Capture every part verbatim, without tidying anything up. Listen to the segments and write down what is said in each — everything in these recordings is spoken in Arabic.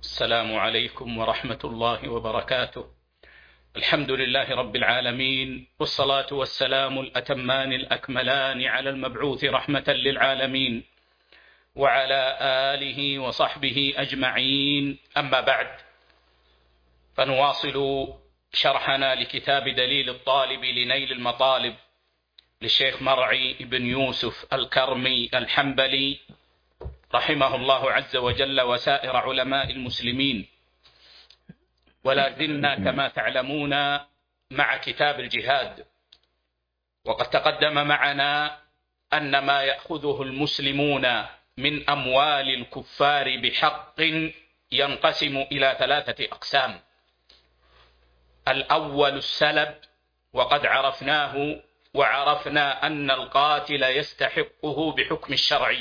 السلام عليكم ورحمة الله وبركاته. الحمد لله رب العالمين، والصلاة والسلام الأتمان الأكملان على المبعوث رحمة للعالمين وعلى آله وصحبه أجمعين، أما بعد، فنواصل شرحنا لكتاب دليل الطالب لنيل المطالب للشيخ مرعي بن يوسف الكرمي الحنبلي رحمه الله عز وجل وسائر علماء المسلمين. ولا زلنا كما تعلمون مع كتاب الجهاد، وقد تقدم معنا أن ما يأخذه المسلمون من أموال الكفار بحق ينقسم إلى ثلاثة أقسام. الأول السلب، وقد عرفناه وعرفنا أن القاتل يستحقه بحكم الشرع.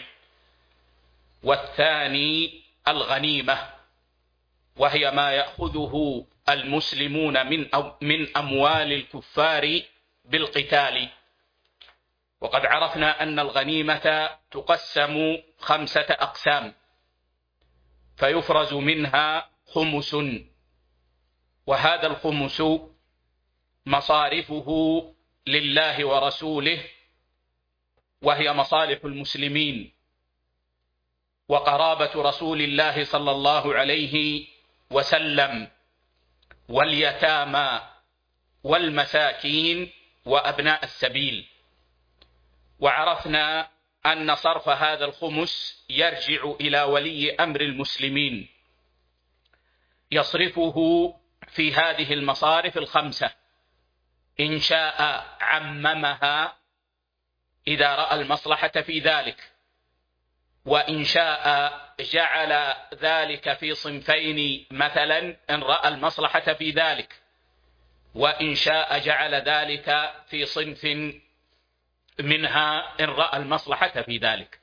والثاني الغنيمة، وهي ما يأخذه المسلمون من من أموال الكفار بالقتال. وقد عرفنا أن الغنيمة تقسم خمسة أقسام، فيفرز منها خمس، وهذا الخمس مصارفه لله ورسوله، وهي مصالح المسلمين وقرابة رسول الله صلى الله عليه وسلم واليتامى والمساكين وأبناء السبيل. وعرفنا أن صرف هذا الخمس يرجع إلى ولي أمر المسلمين، يصرفه في هذه المصارف الخمسة، إن شاء عممها إذا رأى المصلحة في ذلك، وإن شاء جعل ذلك في صنفين مثلا إن رأى المصلحة في ذلك، وإن شاء جعل ذلك في صنف منها إن رأى المصلحة في ذلك.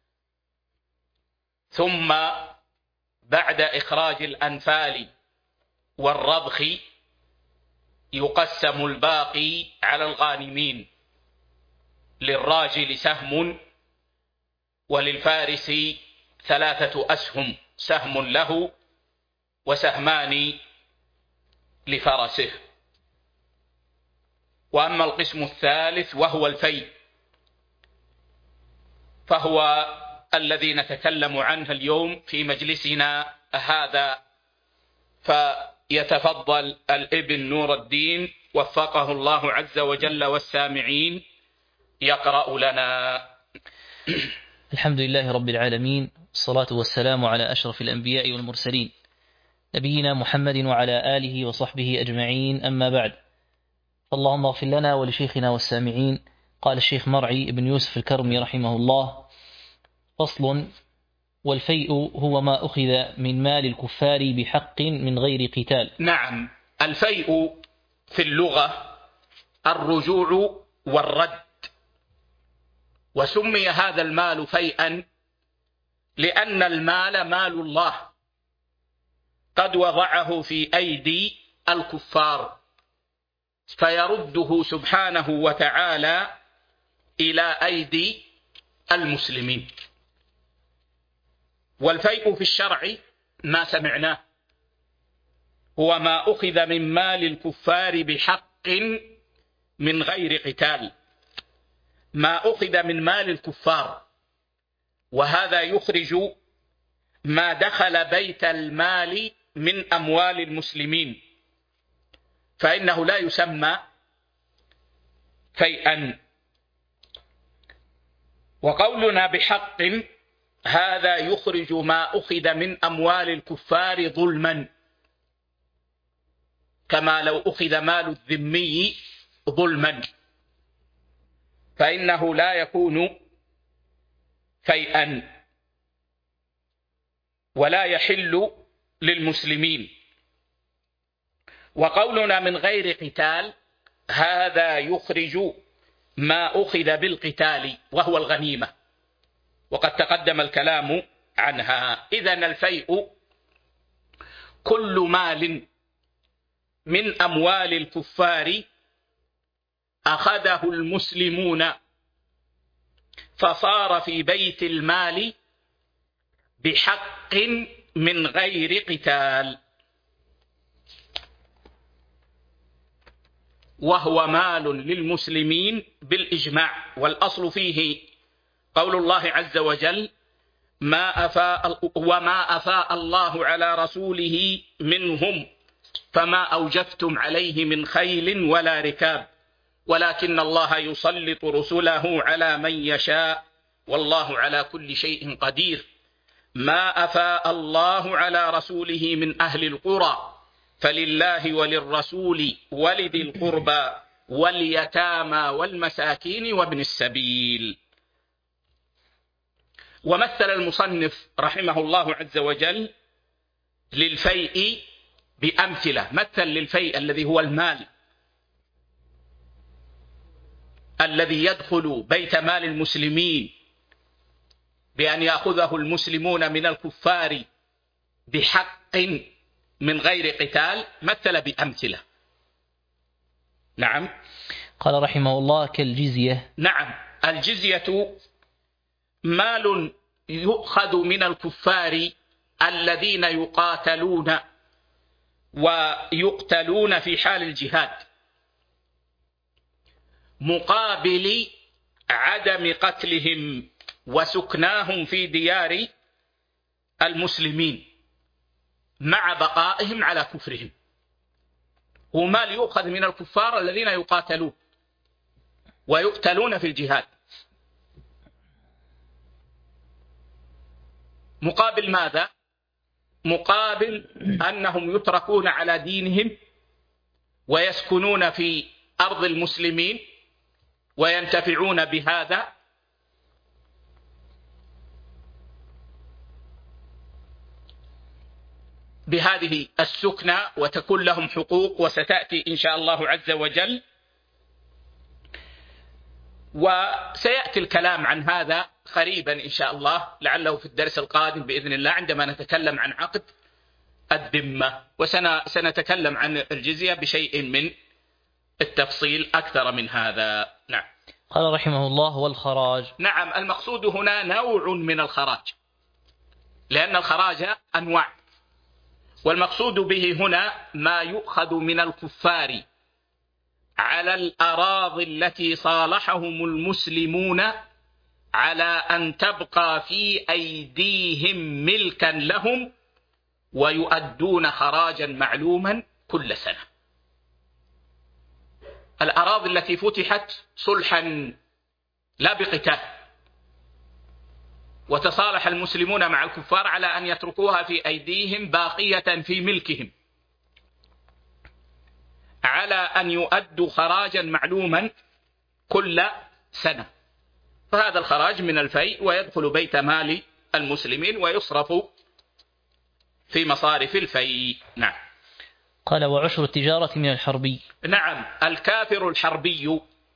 ثم بعد إخراج الأنفال والرضخ يقسم الباقي على الغانمين، للراجل سهم وللفارس ثلاثة أسهم، سهم له وسهمان لفرسه. وأما القسم الثالث وهو الفيء، فهو الذي نتكلم عنه اليوم في مجلسنا هذا، فيتفضل الابن نور الدين وفقه الله عز وجل والسامعين يقرأ لنا. الحمد لله رب العالمين، الصلاة والسلام على أشرف الأنبياء والمرسلين نبينا محمد وعلى آله وصحبه أجمعين، أما بعد، اللهم اغفر لنا ولشيخنا والسامعين. قال الشيخ مرعي بن يوسف الكرمي رحمه الله: فصل: والفيء هو ما أخذ من مال الكفار بحق من غير قتال. نعم، الفيء في اللغة الرجوع والرد، وسمي هذا المال فيئا لأن المال مال الله قد وضعه في أيدي الكفار، فيرده سبحانه وتعالى إلى أيدي المسلمين. والفيء في الشرع ما سمعناه هو ما أخذ من مال الكفار بحق من غير قتال، ما أخذ من مال الكفار، وهذا يخرج ما دخل بيت المال من أموال المسلمين، فإنه لا يسمى فيئا. وقولنا بحق هذا يخرج ما أخذ من أموال الكفار ظلما، كما لو أخذ مال الذمي ظلما، فإنه لا يكون فيئا ولا يحل للمسلمين. وقولنا من غير قتال هذا يخرج ما أخذ بالقتال وهو الغنيمة، وقد تقدم الكلام عنها. إذن الفيء كل مال من أموال الكفار أخذه المسلمون فصار في بيت المال بحق من غير قتال، وهو مال للمسلمين بالإجماع، والأصل فيه قول الله عز وجل: ما أفاء وما أفاء الله على رسوله منهم فما أوجفتم عليه من خيل ولا ركاب ولكن الله يسلط رسله على من يشاء والله على كل شيء قدير. ما أفاء الله على رسوله من أهل القرى فلله وللرسول ولذي القربى واليتامى والمساكين وابن السبيل. ومثل المصنف رحمه الله عز وجل للفيء بأمثلة. مثل للفيء الذي هو المال الذي يدخل بيت مال المسلمين بأن يأخذه المسلمون من الكفار بحق من غير قتال، مثل بأمثلة. نعم. قال رحمه الله: كالجزية. نعم، الجزية مال يؤخذ من الكفار الذين يقاتلون ويقتلون في حال الجهاد مقابل عدم قتلهم وسكناهم في ديار المسلمين مع بقائهم على كفرهم. ومال يؤخذ من الكفار الذين يقاتلون ويقتلون في الجهاد مقابل ماذا؟ مقابل أنهم يتركون على دينهم ويسكنون في أرض المسلمين وينتفعون بهذا بهذه السكنة وتكون لهم حقوق، وستأتي إن شاء الله عز وجل. وسيأتي الكلام عن هذا قريبا إن شاء الله، لعله في الدرس القادم بإذن الله عندما نتكلم عن عقد الذمة، وسنتكلم عن الجزية بشيء من التفصيل أكثر من هذا. نعم. قال رحمه الله: والخراج. نعم، المقصود هنا نوع من الخراج، لأن الخراج أنواع، والمقصود به هنا ما يؤخذ من الكفار على الأراضي التي صالحهم المسلمون على أن تبقى في أيديهم ملكا لهم ويؤدون خراجا معلوما كل سنة. الأراضي التي فتحت صلحا لا بقتال وتصالح المسلمون مع الكفار على أن يتركوها في أيديهم باقية في ملكهم على أن يؤدوا خراجا معلوما كل سنة، فهذا الخراج من الفيء ويدخل بيت مال المسلمين ويصرف في مصارف الفيء. نعم. قال: وعشر التجارة من الحربي. نعم، الكافر الحربي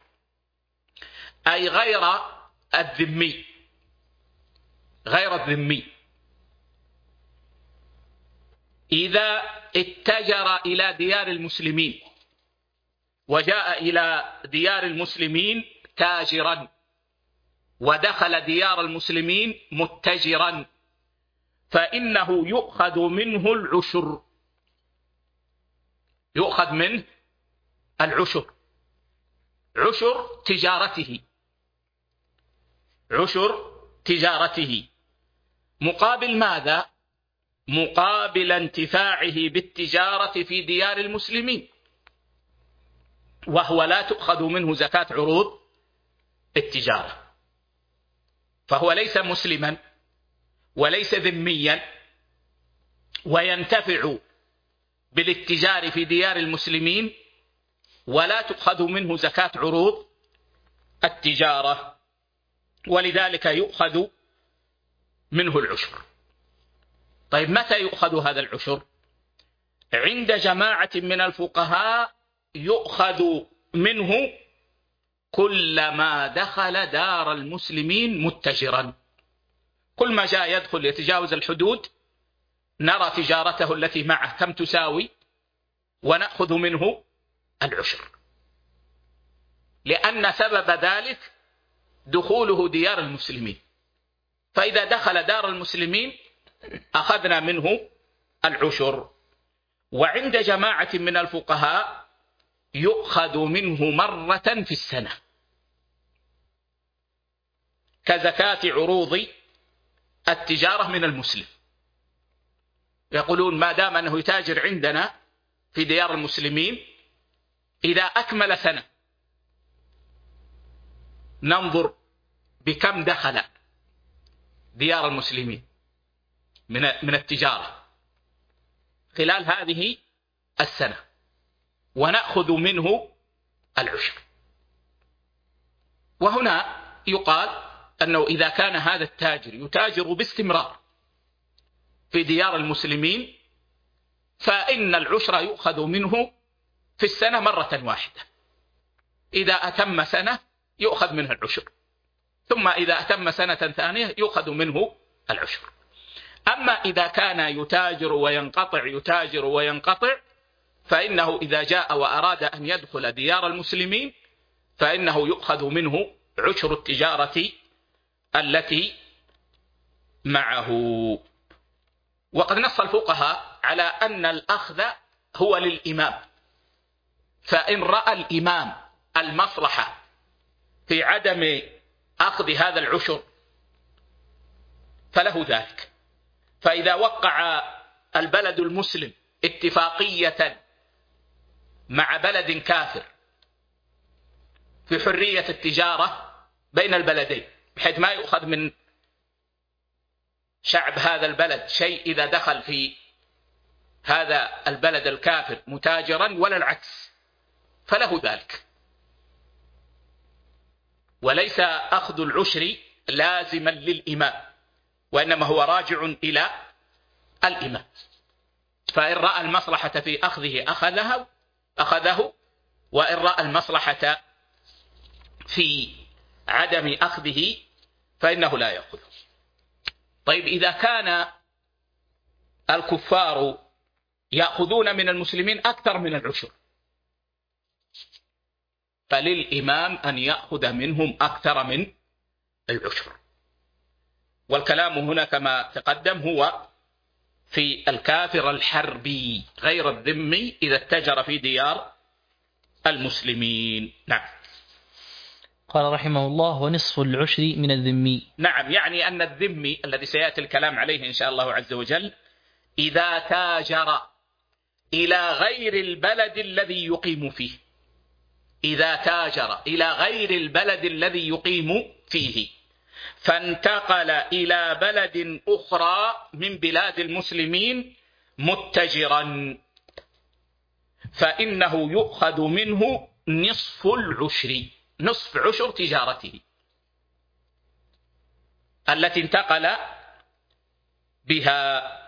أي غير الذمي، غير الذمي إذا اتجر إلى ديار المسلمين وجاء إلى ديار المسلمين تاجرا ودخل ديار المسلمين متجرا فإنه يؤخذ منه العشر، يؤخذ منه العشر، عشر تجارته، عشر تجارته مقابل ماذا؟ مقابل انتفاعه بالتجارة في ديار المسلمين، وهو لا تؤخذ منه زكاة عروض التجارة، فهو ليس مسلما وليس ذميا وينتفع بالاتجار في ديار المسلمين ولا تؤخذ منه زكاة عروض التجارة، ولذلك يؤخذ منه العشر. طيب متى يؤخذ هذا العشر؟ عند جماعة من الفقهاء يؤخذ منه كلما دخل دار المسلمين متجرا، كل ما جاء يدخل يتجاوز الحدود نرى تجارته التي معه كم تساوي ونأخذ منه العشر، لأن سبب ذلك دخوله ديار المسلمين، فإذا دخل دار المسلمين أخذنا منه العشر. وعند جماعة من الفقهاء يؤخذ منه مرة في السنة، كزكاة عروض التجارة من المسلم. يقولون ما دام أنه يتاجر عندنا في ديار المسلمين، إذا أكمل سنة ننظر بكم دخل ديار المسلمين من من التجارة خلال هذه السنة، ونأخذ منه العشر. وهنا يقال أنه إذا كان هذا التاجر يتاجر باستمرار في ديار المسلمين، فإن العشر يؤخذ منه في السنة مرة واحدة. إذا أتم سنة يؤخذ منه العشر، ثم إذا أتم سنة ثانية يؤخذ منه العشر. أما إذا كان يتاجر وينقطع يتاجر وينقطع، فإنه إذا جاء وأراد أن يدخل ديار المسلمين فإنه يؤخذ منه عشر التجارة التي معه. وقد نص الفقهاء على أن الأخذ هو للإمام، فإن رأى الإمام المصلحة في عدم أخذ هذا العشر فله ذلك. فإذا وقع البلد المسلم اتفاقية مع بلد كافر في حرية التجارة بين البلدين، بحيث ما يؤخذ من شعب هذا البلد شيء إذا دخل في هذا البلد الكافر متاجرا ولا العكس، فله ذلك. وليس أخذ العشر لازما للإمام، وإنما هو راجع إلى الإمام. فإن رأى المصلحة في أخذه أخذه أخذه وإن رأى المصلحة في عدم أخذه فإنه لا يأخذه. طيب، إذا كان الكفار يأخذون من المسلمين أكثر من العشر، فللإمام أن يأخذ منهم أكثر من العشر. والكلام هنا كما تقدم هو في الكافر الحربي غير الذمي إذا اتجر في ديار المسلمين. نعم. قال رحمه الله: ونصف العشر من الذمي. نعم، يعني أن الذمي الذي سيأتي الكلام عليه إن شاء الله عز وجل إذا تاجر إلى غير البلد الذي يقيم فيه، إذا تاجر إلى غير البلد الذي يقيم فيه فانتقل إلى بلد أخرى من بلاد المسلمين متجرا، فإنه يؤخذ منه نصف العشر، نصف عشر تجارته التي انتقل بها،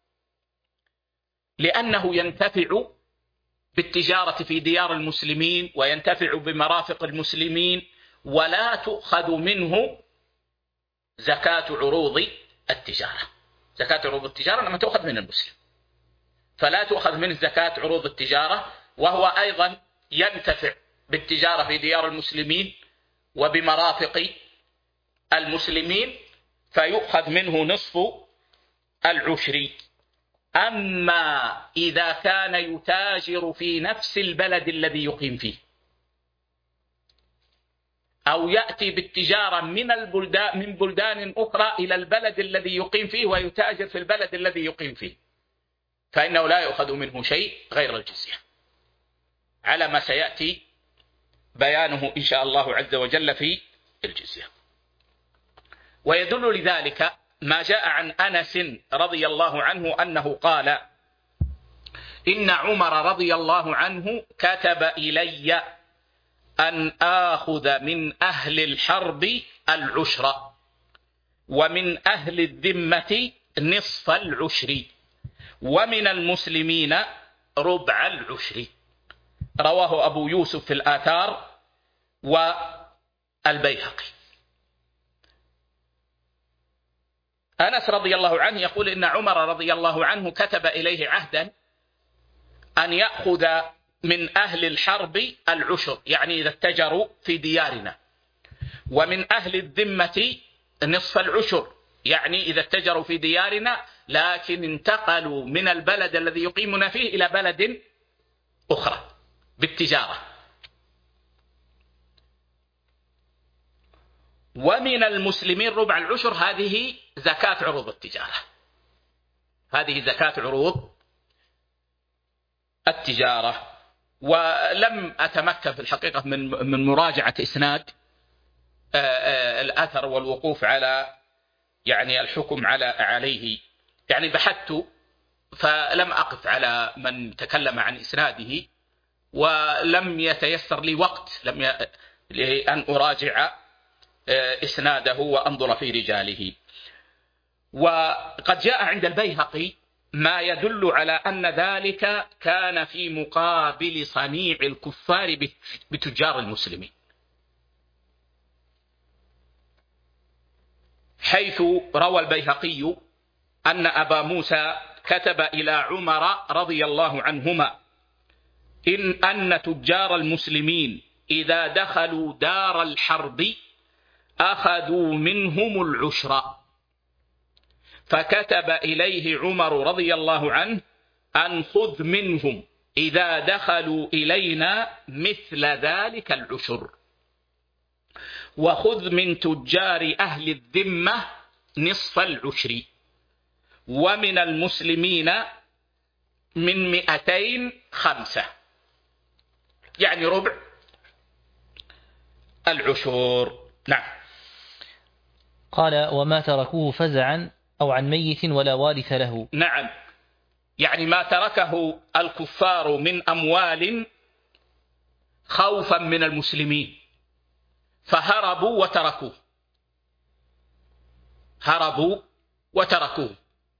لأنه ينتفع بالتجارة في ديار المسلمين وينتفع بمرافق المسلمين، ولا تؤخذ منه زكاة عروض التجارة. زكاة عروض التجارة لما تؤخذ من المسلم، فلا تؤخذ منه زكاة عروض التجارة، وهو أيضا ينتفع بالتجارة في ديار المسلمين وبمرافق المسلمين، فيؤخذ منه نصف العشر. أما إذا كان يتاجر في نفس البلد الذي يقيم فيه، أو يأتي بالتجارة من البلدان من بلدان أخرى إلى البلد الذي يقيم فيه ويتاجر في البلد الذي يقيم فيه، فإنه لا يؤخذ منه شيء غير الجزية، على ما سيأتي بيانه إن شاء الله عز وجل في الجزية. ويدل لذلك ما جاء عن أنس رضي الله عنه أنه قال: إن عمر رضي الله عنه كتب إلي أن آخذ من أهل الحرب العشر، ومن أهل الذمة نصف العشر، ومن المسلمين ربع العشر. رواه أبو يوسف في الآثار والبيهقي. أنس رضي الله عنه يقول إن عمر رضي الله عنه كتب إليه عهدا أن يأخذ من أهل الحرب العشر، يعني إذا اتجروا في ديارنا، ومن أهل الذمة نصف العشر، يعني إذا اتجروا في ديارنا لكن انتقلوا من البلد الذي يقيمون فيه إلى بلد أخرى بالتجارة. ومن المسلمين ربع العشر، هذه زكاة عروض التجارة، هذه زكاة عروض التجارة. ولم أتمكن في الحقيقة من من مراجعة إسناد الأثر والوقوف على يعني الحكم على عليه، يعني بحثت فلم أقف على من تكلم عن إسناده، ولم يتيسر لي وقت لم ي... لأن أراجع إسناده وأنظر في رجاله. وقد جاء عند البيهقي ما يدل على أن ذلك كان في مقابل صنيع الكفار بتجار المسلمين، حيث روى البيهقي أن أبا موسى كتب إلى عمر رضي الله عنهما إن أن تجار المسلمين إذا دخلوا دار الحرب أخذوا منهم العشر، فكتب إليه عمر رضي الله عنه أن خذ منهم إذا دخلوا إلينا مثل ذلك العشر، وخذ من تجار أهل الذمة نصف العشر، ومن المسلمين من مئتين خمسة، يعني ربع العشور. نعم. قال وما تركوه فزعا أو عن ميت ولا وارث له. نعم، يعني ما تركه الكفار من أموال خوفا من المسلمين فهربوا وتركوه، هربوا وتركوه،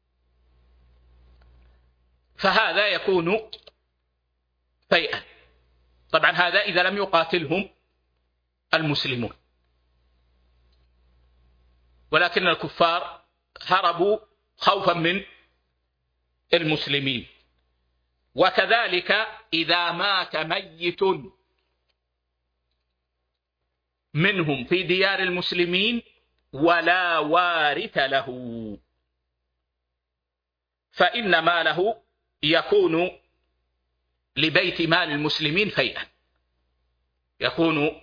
فهذا يكون فيئا. طبعا هذا إذا لم يقاتلهم المسلمون، ولكن الكفار هربوا خوفا من المسلمين. وكذلك إذا مات ميت منهم في ديار المسلمين ولا وارث له، فإن ماله يكون لبيت مال المسلمين فيئا، يكون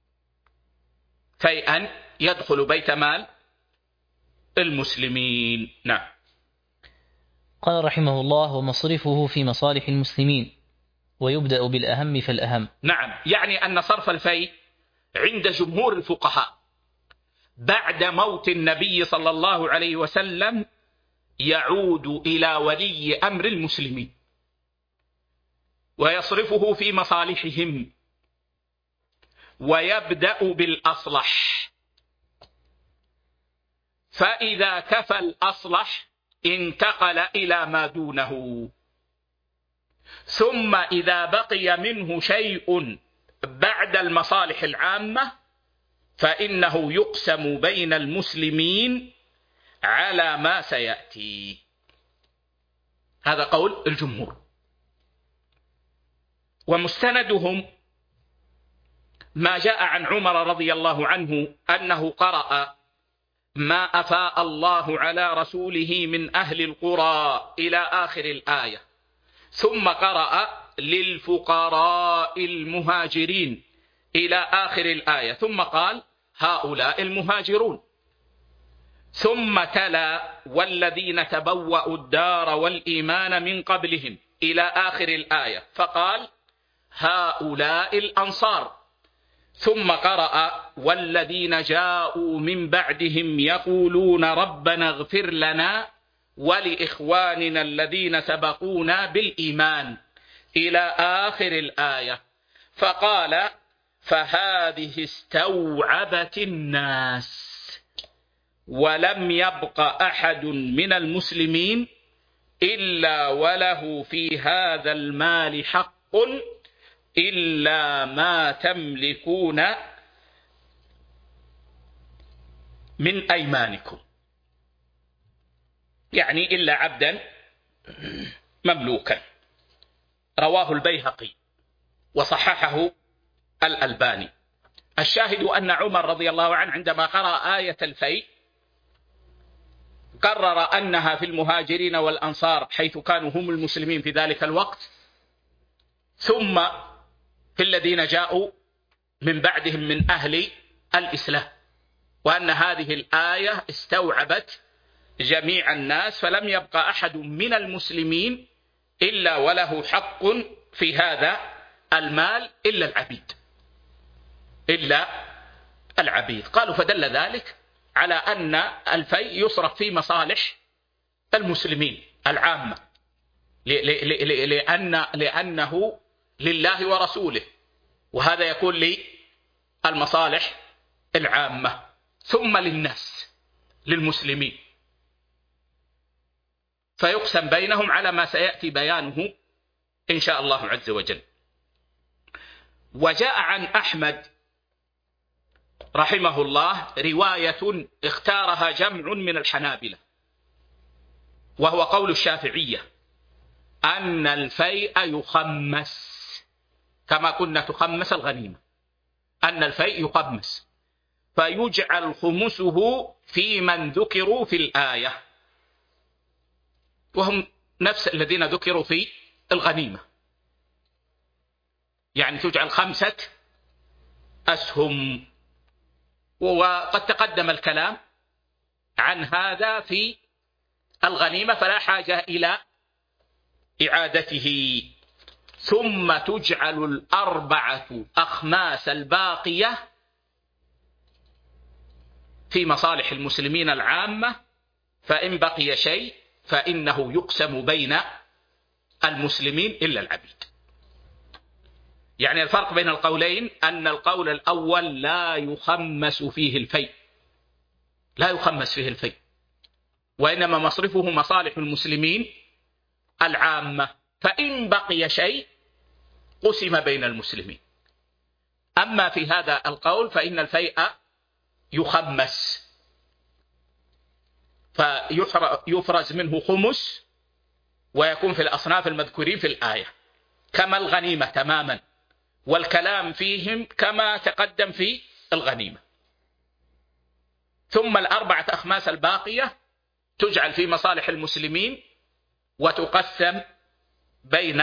فيئا يدخل بيت مال المسلمين. نعم. قال رحمه الله ومصرفه في مصالح المسلمين، ويبدأ بالأهم فالأهم. نعم، يعني أن صرف الفيء عند جمهور الفقهاء بعد موت النبي صلى الله عليه وسلم يعود إلى ولي أمر المسلمين ويصرفه في مصالحهم، ويبدأ بالأصلح، فإذا كفى الأصلح انتقل إلى ما دونه، ثم إذا بقي منه شيء بعد المصالح العامة فإنه يقسم بين المسلمين على ما سيأتي. هذا قول الجمهور. ومستندهم ما جاء عن عمر رضي الله عنه أنه قرأ ما أفاء الله على رسوله من أهل القرى إلى آخر الآية، ثم قرأ للفقراء المهاجرين إلى آخر الآية، ثم قال هؤلاء المهاجرون، ثم تلا والذين تبوأوا الدار والإيمان من قبلهم إلى آخر الآية، فقال هؤلاء الأنصار، ثم قرأ والذين جاءوا من بعدهم يقولون ربنا اغفر لنا ولإخواننا الذين سبقونا بالإيمان إلى آخر الآية، فقال فهذه استوعبت الناس ولم يبق أحد من المسلمين إلا وله في هذا المال حق إلا ما تملكون من أيمانكم، يعني إلا عبدا مملوكا. رواه البيهقي وصححه الألباني. الشاهد أن عمر رضي الله عنه عندما قرأ آية الفيء قرر أنها في المهاجرين والأنصار حيث كانوا هم المسلمين في ذلك الوقت، ثم في الذين جاءوا من بعدهم من أهل الإسلام، وأن هذه الآية استوعبت جميع الناس، فلم يبقى أحد من المسلمين إلا وله حق في هذا المال إلا العبيد إلا العبيد. قالوا فدل ذلك على أن الفيء يصرف في مصالح المسلمين العامة، لأن لأنه لله ورسوله، وهذا يكون للمصالح العامة، ثم للناس للمسلمين، فيقسم بينهم على ما سيأتي بيانه إن شاء الله عز وجل. وجاء عن أحمد رحمه الله رواية اختارها جمع من الحنابلة، وهو قول الشافعية أن الفيء يخمس كما كنا تخمس الغنيمة، أن الفيء يخمس فيجعل خمسه في من ذكروا في الآية، وهم نفس الذين ذكروا في الغنيمة، يعني تجعل خمسة أسهم. وقد تقدم الكلام عن هذا في الغنيمة فلا حاجة إلى إعادته. ثم تجعل الأربعة أخماس الباقية في مصالح المسلمين العامة، فإن بقي شيء فإنه يقسم بين المسلمين إلا العبيد. يعني الفرق بين القولين أن القول الأول لا يخمس فيه الفيء، لا يخمس فيه الفيء، وإنما مصرفه مصالح المسلمين العامة، فإن بقي شيء قسم بين المسلمين. أما في هذا القول فإن الفيء يخمس، فيفرز منه خمس ويكون في الأصناف المذكورين في الآية كما الغنيمة تماما، والكلام فيهم كما تقدم في الغنيمة. ثم الأربعة أخماس الباقية تجعل في مصالح المسلمين وتقسم بين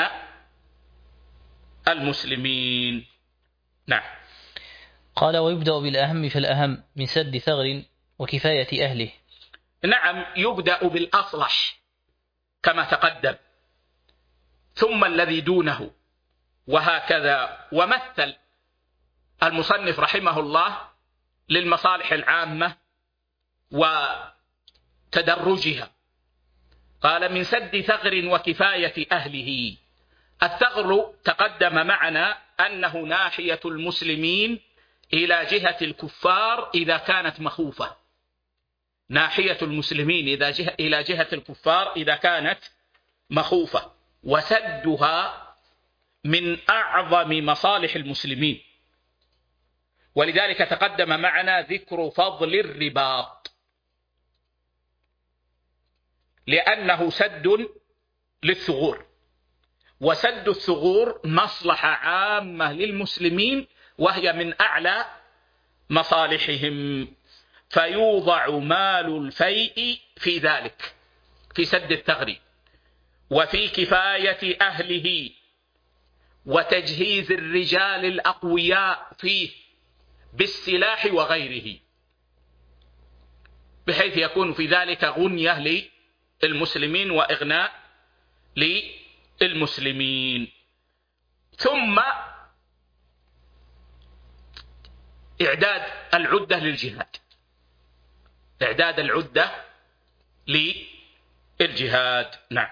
المسلمين. نعم. قال ويبدأ بالأهم فالأهم من سد ثغر وكفاية أهله. نعم، يبدأ بالأصلح كما تقدم، ثم الذي دونه، وهكذا. ومثل المصنف رحمه الله للمصالح العامة وتدرجها، قال من سد ثغر وكفاية أهله. الثغر تقدم معنا أنه ناحية المسلمين إلى جهة الكفار إذا كانت مخوفة، ناحية المسلمين إذا جهة إلى جهة الكفار إذا كانت مخوفة، وسدها من أعظم مصالح المسلمين. ولذلك تقدم معنا ذكر فضل الرباط، لأنه سد للثغور، وسد الثغور مصلحة عامة للمسلمين وهي من أعلى مصالحهم، فيوضع مال الفيء في ذلك، في سد الثغر وفي كفاية أهله وتجهيز الرجال الأقوياء فيه بالسلاح وغيره، بحيث يكون في ذلك غنية للمسلمين وإغناء للمسلمين. ثم إعداد العدة للجهاد، إعداد العدة للجهاد. نعم.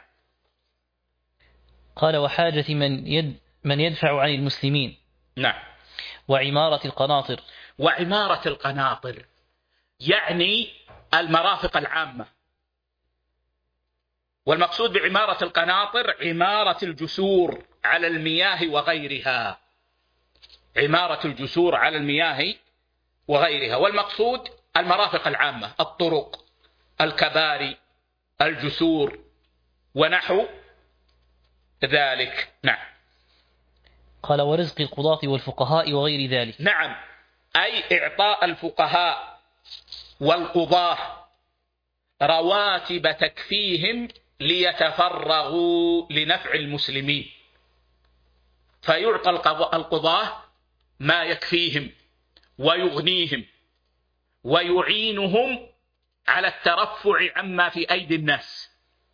قال وحاجة من يد من يدفع عن المسلمين. نعم. وعمارة القناطر. وعمارة القناطر يعني المرافق العامة، والمقصود بعمارة القناطر عمارة الجسور على المياه وغيرها، عمارة الجسور على المياه وغيرها، والمقصود المرافق العامة، الطرق، الكباري، الجسور ونحو ذلك. نعم. قال ورزق القضاة والفقهاء وغير ذلك. نعم، أي إعطاء الفقهاء والقضاة رواتب تكفيهم ليتفرغوا لنفع المسلمين، فيعطى القضاة ما يكفيهم ويغنيهم ويعينهم على الترفع عما في أيدي الناس،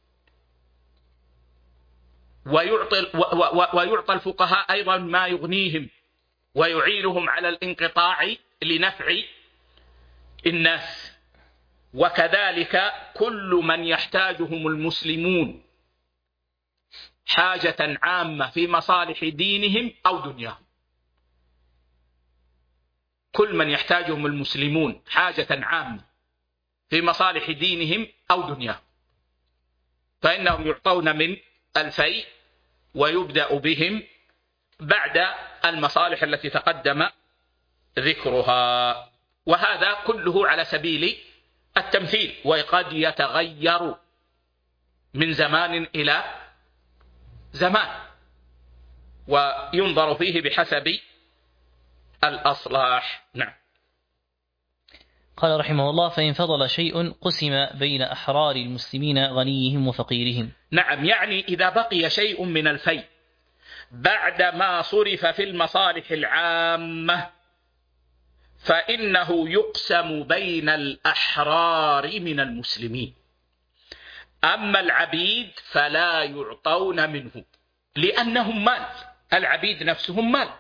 ويعطي, ويعطى الفقهاء أيضا ما يغنيهم ويعينهم على الانقطاع لنفع الناس. وكذلك كل من يحتاجهم المسلمون حاجة عامة في مصالح دينهم أو دنياهم، كل من يحتاجهم المسلمون حاجة عامة في مصالح دينهم أو دنياهم فإنهم يعطون من الفيء ويبدأ بهم بعد المصالح التي تقدم ذكرها. وهذا كله على سبيل التمثيل، وقد يتغير من زمان إلى زمان وينظر فيه بحسب الأصلاح. نعم. قال رحمه الله: فإن فضل شيء قسم بين أحرار المسلمين غنيهم وفقيرهم. نعم، يعني إذا بقي شيء من الفيء بعدما صرف في المصالح العامة فإنه يقسم بين الأحرار من المسلمين، أما العبيد فلا يعطون منه لأنهم مال، العبيد نفسهم مال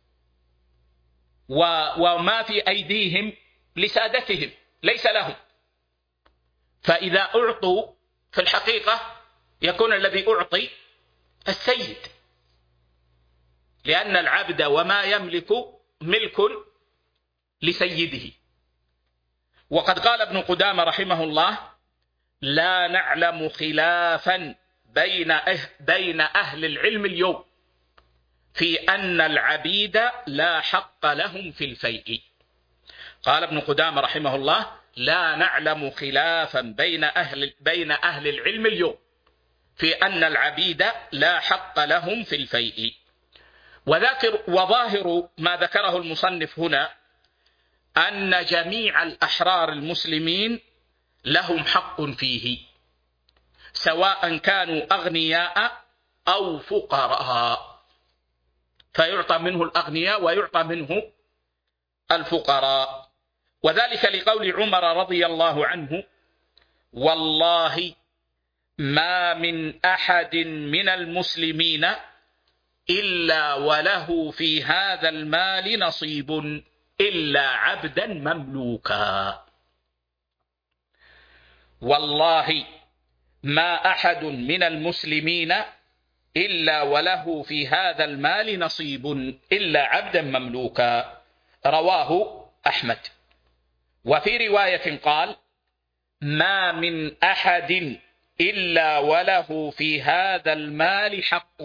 وما في أيديهم لسادتهم ليس لهم، فإذا أعطوا في الحقيقة يكون الذي أعطي السيد، لأن العبد وما يملك ملك لسيده. وقد قال ابن قدامة رحمه الله: لا نعلم خلافا بين بين أهل العلم اليوم في أن العبيد لا حق لهم في الفيء. قال ابن قدامة رحمه الله: لا نعلم خلافا بين أهل بين أهل العلم اليوم في أن العبيد لا حق لهم في الفيء. وذاكر وظاهر ما ذكره المصنف هنا أن جميع الأحرار المسلمين لهم حق فيه، سواء كانوا أغنياء أو فقراء، فيعطى منه الأغنياء ويعطى منه الفقراء. وذلك لقول عمر رضي الله عنه: والله ما من أحد من المسلمين إلا وله في هذا المال نصيب إلا عبدا مملوكا. والله ما أحد من المسلمين إلا وله في هذا المال نصيب إلا عبدا مملوكا. رواه أحمد. وفي رواية قال: ما من أحد إلا وله في هذا المال حق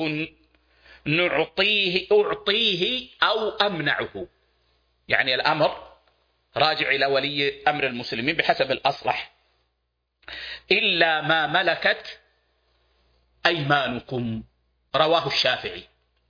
نعطيه أعطيه أو أمنعه، يعني الأمر راجع إلى ولي أمر المسلمين بحسب الأصلح، إلا ما ملكت أيمانكم. رواه الشافعي.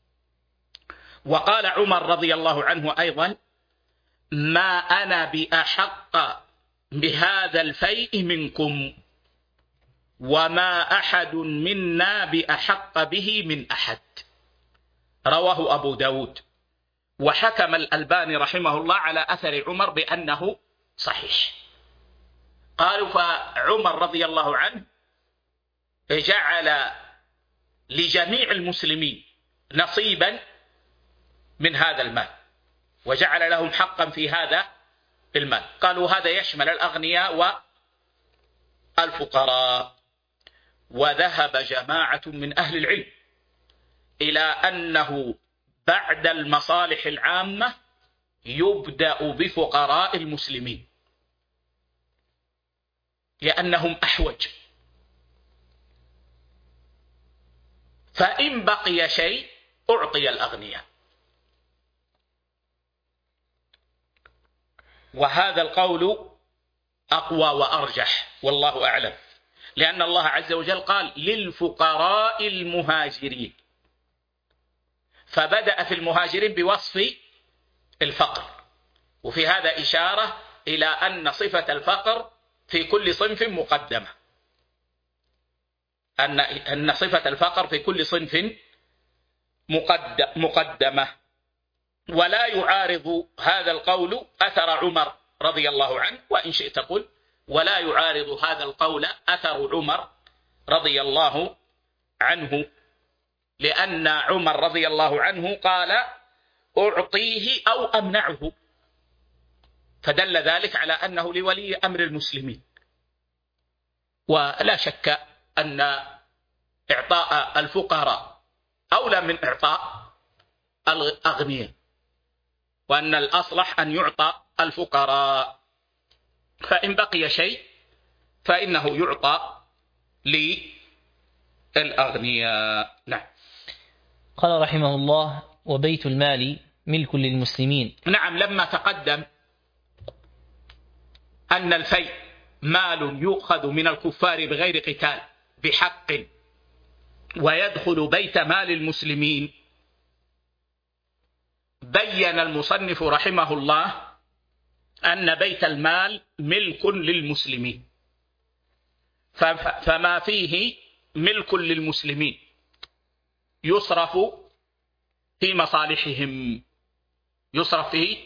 وقال عمر رضي الله عنه أيضا: ما أنا بأحق بهذا الفيء منكم وما أحد منا بأحق به من أحد. رواه أبو داود. وحكم الألباني رحمه الله على أثر عمر بأنه صحيح. قالوا: فعمر رضي الله عنه جعل لجميع المسلمين نصيبا من هذا المال وجعل لهم حقا في هذا المال. قالوا هذا يشمل الأغنياء والفقراء. وذهب جماعة من أهل العلم إلى أنه بعد المصالح العامة يبدأ بفقراء المسلمين لأنهم أحوج، فإن بقي شيء أعطي الأغنياء. وهذا القول أقوى وأرجح والله أعلم، لأن الله عز وجل قال: للفقراء المهاجرين، فبدأ في المهاجرين بوصف الفقر، وفي هذا إشارة إلى أن صفة الفقر في كل صنف مقدمة، أن أن صفة الفقر في كل صنف مقدمة. ولا يعارض هذا القول أثر عمر رضي الله عنه، وإن شئت قل ولا يعارض هذا القول أثر عمر رضي الله عنه، لأن عمر رضي الله عنه قال أعطيه أو أمنعه، فدل ذلك على أنه لولي أمر المسلمين. ولا شك أن إعطاء الفقراء أولى من إعطاء الأغنياء، وأن الأصلح أن يعطى الفقراء، فإن بقي شيء فإنه يعطى للأغنياء. نعم. قال رحمه الله: وبيت المال ملك للمسلمين. نعم، لما تقدم أن الفيء مال يؤخذ من الكفار بغير قتال بحق ويدخل بيت مال المسلمين، بين المصنف رحمه الله أن بيت المال ملك للمسلمين، فما فيه ملك للمسلمين يصرف في مصالحهم، يصرف في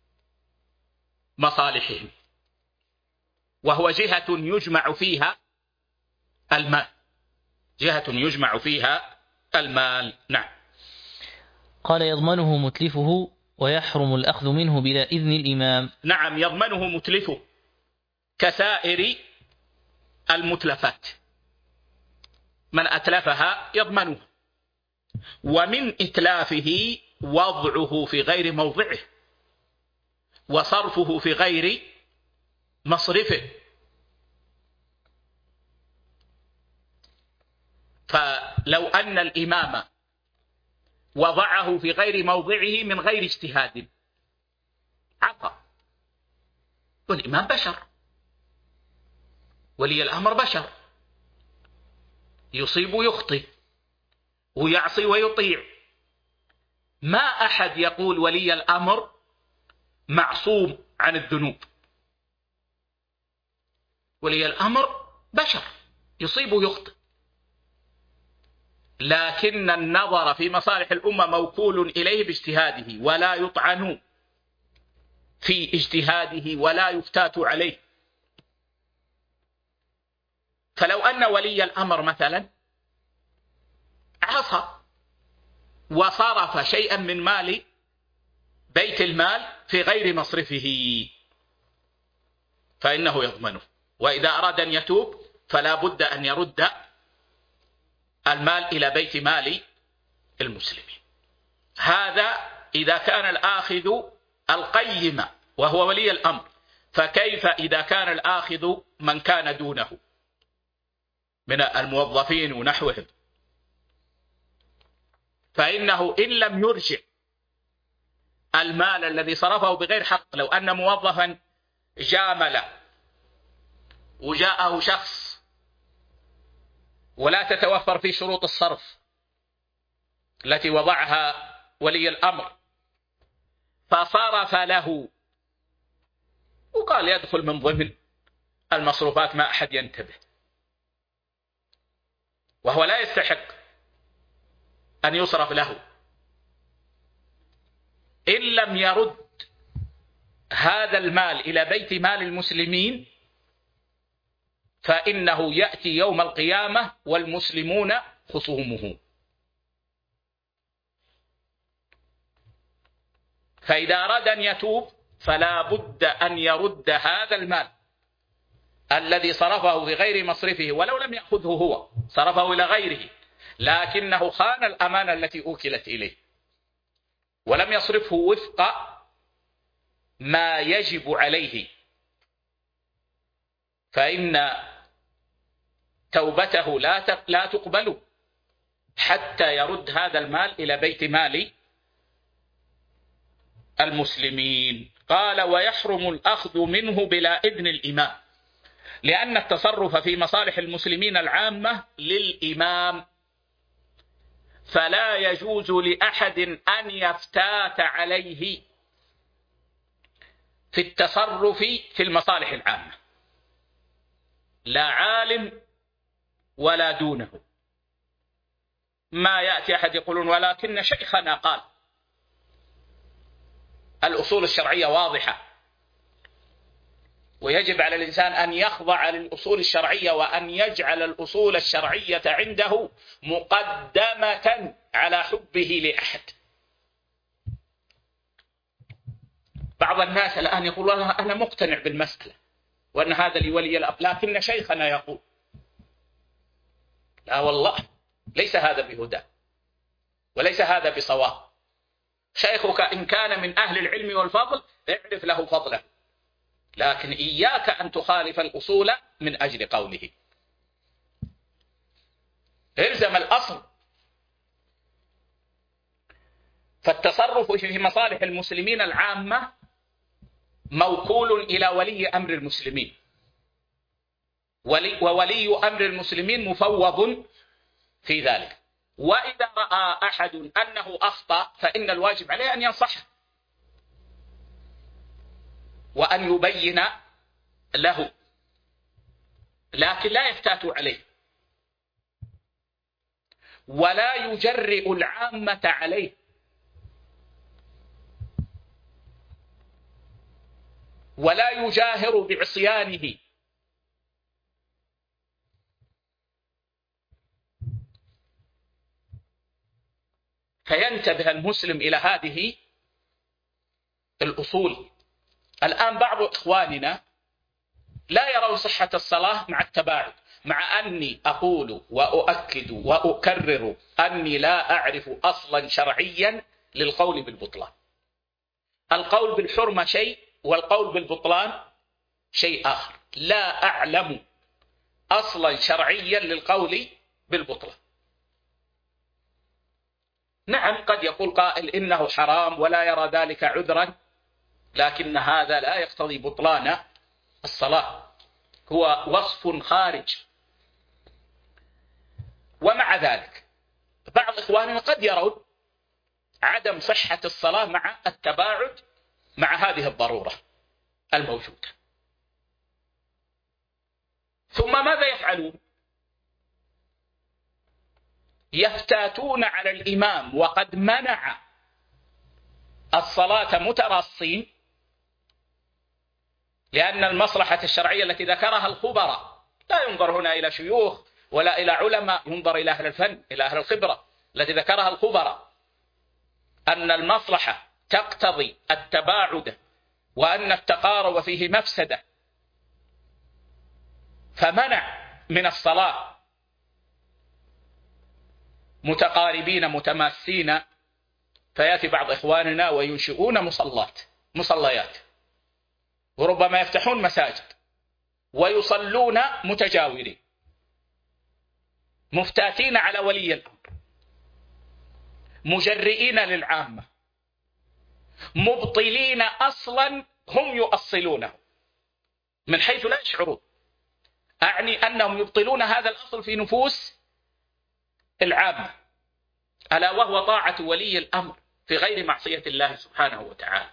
مصالحهم، وهو جهة يجمع فيها المال، جهة يجمع فيها المال. نعم. قال: يضمنه متلفه ويحرم الأخذ منه بلا إذن الإمام. نعم، يضمنه متلفه كسائر المتلفات، من أتلفها يضمنه، ومن إتلافه وضعه في غير موضعه وصرفه في غير مصرفه. فلو أن الإمام وضعه في غير موضعه من غير اجتهاد عطى، والإمام بشر، ولي الأمر بشر، يصيب ويخطئ ويعصي ويطيع. ما أحد يقول ولي الأمر معصوم عن الذنوب، ولي الأمر بشر يصيب ويخطئ، لكن النظر في مصالح الأمة موكول إليه باجتهاده، ولا يطعن في اجتهاده ولا يفتات عليه. فلو أن ولي الأمر مثلا عصى وصرف شيئا من مال بيت المال في غير مصرفه فإنه يضمنه، وإذا أراد أن يتوب فلا بد أن يرد المال إلى بيت مال المسلمين. هذا إذا كان الآخذ القيم وهو ولي الأمر، فكيف إذا كان الآخذ من كان دونه من الموظفين ونحوهم؟ فإنه إن لم يرجع المال الذي صرفه بغير حق، لو أن موظفا جامل وجاءه شخص ولا تتوفر في شروط الصرف التي وضعها ولي الأمر، فصرف له وقال يدخل من ضمن المصروفات ما أحد ينتبه، وهو لا يستحق أن يصرف له، إن لم يرد هذا المال إلى بيت مال المسلمين فإنه يأتي يوم القيامة والمسلمون خصومه. فإذا أراد أن يتوب فلا بد أن يرد هذا المال الذي صرفه بغير مصرفه، ولو لم يأخذه هو، صرفه إلى غيره، لكنه خان الأمانة التي أوكلت إليه ولم يصرفه وفق ما يجب عليه، فإن توبته لا لا تقبل حتى يرد هذا المال إلى بيت مال المسلمين. قال: ويحرم الأخذ منه بلا إذن الإمام، لأن التصرف في مصالح المسلمين العامة للإمام، فلا يجوز لأحد أن يفتات عليه في التصرف في المصالح العامة. لا عالم ولا دونه. ما يأتي أحد يقولون ولكن شيخنا قال. الأصول الشرعية واضحة، ويجب على الإنسان أن يخضع للأصول الشرعية وأن يجعل الأصول الشرعية عنده مقدمة على حبه لأحد. بعض الناس الآن يقول أنا مقتنع بالمسألة وأن هذا لولي الأمر، لكن شيخنا يقول. لا والله، ليس هذا بهدى وليس هذا بصواب. شيخك إن كان من أهل العلم والفضل اعرف له فضله، لكن إياك أن تخالف الأصول من أجل قوله. الزم الأصل. فالتصرف في مصالح المسلمين العامة موكول إلى ولي أمر المسلمين، ولي وولي أمر المسلمين مفوض في ذلك. وإذا رأى أحد أنه أخطأ فإن الواجب عليه أن ينصحه وأن يبين له، لكن لا يفتات عليه ولا يجرئ العامة عليه، ولا يجاهر بعصيانه. فينتبه المسلم إلى هذه الأصول. الآن بعض إخواننا لا يرون صحة الصلاة مع التباعد، مع أني أقول وأؤكد وأكرر أني لا أعرف أصلا شرعيا للقول بالبطلان. القول بالحرمة شيء والقول بالبطلان شيء آخر. لا أعلم أصلا شرعيا للقول بالبطلان. نعم، قد يقول قائل إنه حرام ولا يرى ذلك عذرا، لكن هذا لا يقتضي بطلان الصلاة، هو وصف خارج. ومع ذلك بعض إخواننا قد يرون عدم صحة الصلاة مع التباعد مع هذه الضرورة الموجودة. ثم ماذا يفعلون؟ يفتاتون على الإمام وقد منع الصلاة متراصين، لأن المصلحة الشرعية التي ذكرها الخبراء، لا ينظر هنا إلى شيوخ ولا إلى علماء، ينظر إلى أهل الفن، إلى أهل الخبرة التي ذكرها الخبراء، أن المصلحة تقتضي التباعد وأن التقارب فيه مفسدة، فمنع من الصلاة متقاربين متماسين. فيأتي بعض إخواننا وينشئون مصلات مصليات، وربما يفتحون مساجد ويصلون متجاورين، مفتاتين على ولي الأمر، مجرئين للعامة، مبطلين أصلا هم يؤصلونه من حيث لا يشعرون. أعني أنهم يبطلون هذا الأصل في نفوس العامة، ألا وهو طاعة ولي الأمر في غير معصية الله سبحانه وتعالى.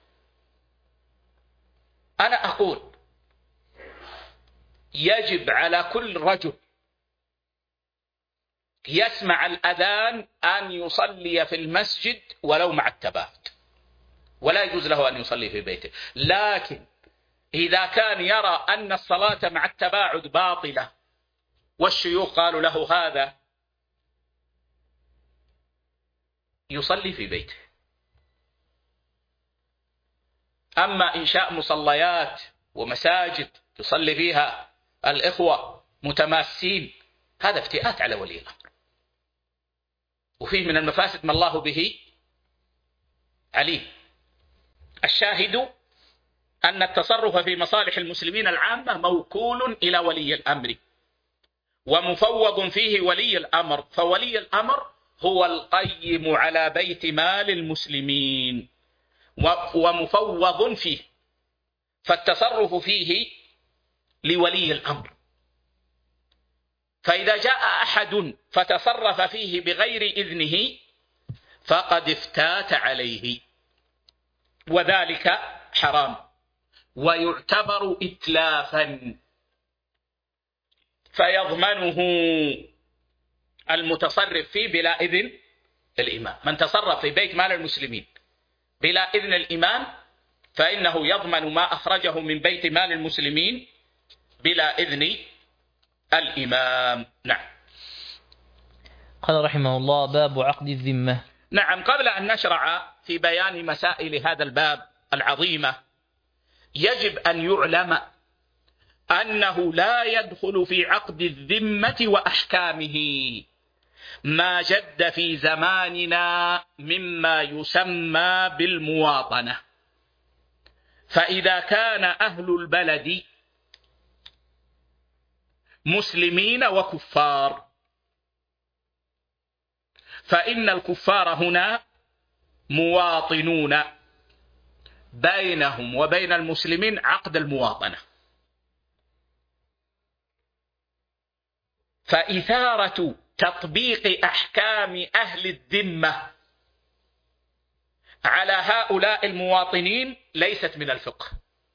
أنا أقول يجب على كل رجل يسمع الأذان أن يصلي في المسجد ولو مع التباعد، ولا يجوز له أن يصلي في بيته. لكن إذا كان يرى أن الصلاة مع التباعد باطلة والشيوخ قالوا له هذا، يصلي في بيته. أما إنشاء مصليات ومساجد يصلي فيها الإخوة متماسين، هذا افتئات على ولي الأمر، وفيه من المفاسد ما الله به عليم. الشاهد أن التصرف في مصالح المسلمين العامة موكول إلى ولي الأمر، ومفوض فيه ولي الأمر، فولي الأمر هو القيم على بيت مال المسلمين ومفوض فيه، فالتصرف فيه لولي الأمر. فإذا جاء أحد فتصرف فيه بغير إذنه فقد افتات عليه، وذلك حرام ويعتبر إتلافا. فيضمنه المتصرف فيه بلا إذن الإمام. من تصرف في بيت مال المسلمين بلا إذن الإمام فإنه يضمن ما أخرجه من بيت مال المسلمين بلا إذن الإمام. نعم. قال رحمه الله: باب عقد الذمة. نعم. قبل أن نشرع في بيان مسائل هذا الباب العظيمة يجب أن يعلم أنه لا يدخل في عقد الذمة وأحكامه ما جد في زماننا مما يسمى بالمواطنة. فإذا كان أهل البلد مسلمين وكفار فإن الكفار هنا مواطنون، بينهم وبين المسلمين عقد المواطنة. فإثارة تطبيق أحكام أهل الذمة على هؤلاء المواطنين ليست من الفقه،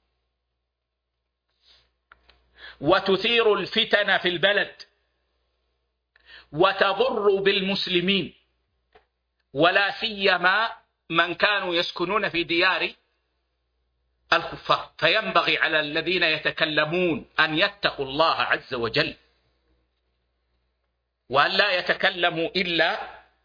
وتثير الفتن في البلد وتضر بالمسلمين، ولا سيما من كانوا يسكنون في ديار الكفار. فينبغي على الذين يتكلمون أن يتقوا الله عز وجل وأن لا يتكلموا إلا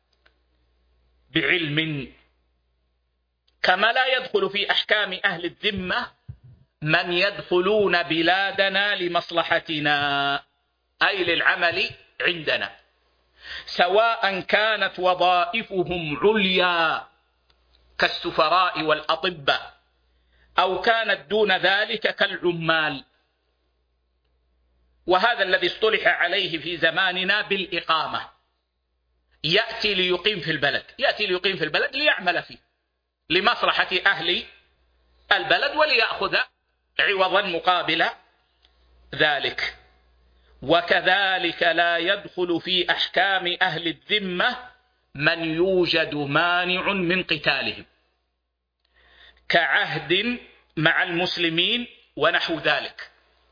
بعلم. كما لا يدخل في أحكام أهل الذمة من يدخلون بلادنا لمصلحتنا أي للعمل عندنا، سواء كانت وظائفهم عليا كالسفراء والأطباء أو كانت دون ذلك كالعمال. وهذا الذي اصطلح عليه في زماننا بالإقامة. يأتي ليقيم في البلد، يأتي ليقيم في البلد ليعمل فيه لمصلحة أهل البلد وليأخذ عوضا مقابل ذلك. وكذلك لا يدخل في أحكام أهل الذمة من يوجد مانع من قتالهم كعهد مع المسلمين ونحو ذلك.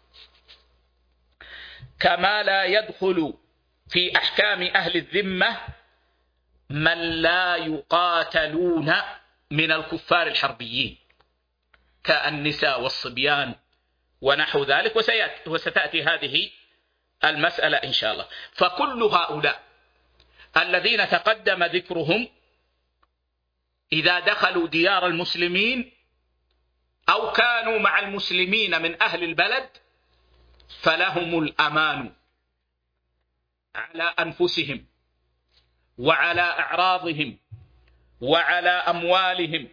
كما لا يدخل في أحكام أهل الذمة من لا يقاتلون من الكفار الحربيين كالنساء والصبيان ونحو ذلك، وستأتي هذه المسألة إن شاء الله. فكل هؤلاء الذين تقدم ذكرهم إذا دخلوا ديار المسلمين أو كانوا مع المسلمين من أهل البلد فلهم الأمان على أنفسهم وعلى أعراضهم وعلى أموالهم،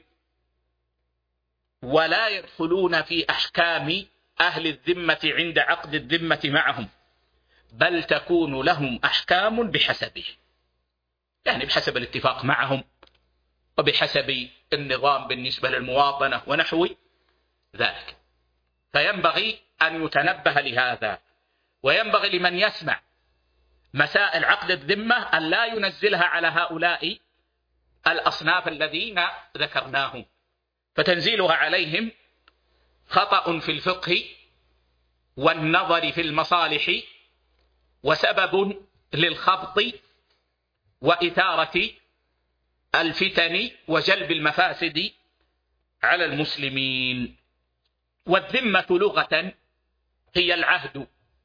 ولا يدخلون في أحكام أهل الذمة عند عقد الذمة معهم، بل تكون لهم أحكام بحسبه، يعني بحسب الاتفاق معهم وبحسب النظام بالنسبة للمواطنة ونحو ذلك. فينبغي أن يتنبه لهذا، وينبغي لمن يسمع مسائل عقد الذمة أن لا ينزلها على هؤلاء الأصناف الذين ذكرناهم، فتنزيلها عليهم خطأ في الفقه والنظر في المصالح وسبب للخبط وإثارة الفتن وجلب المفاسد على المسلمين. والذمة لغة هي العهد،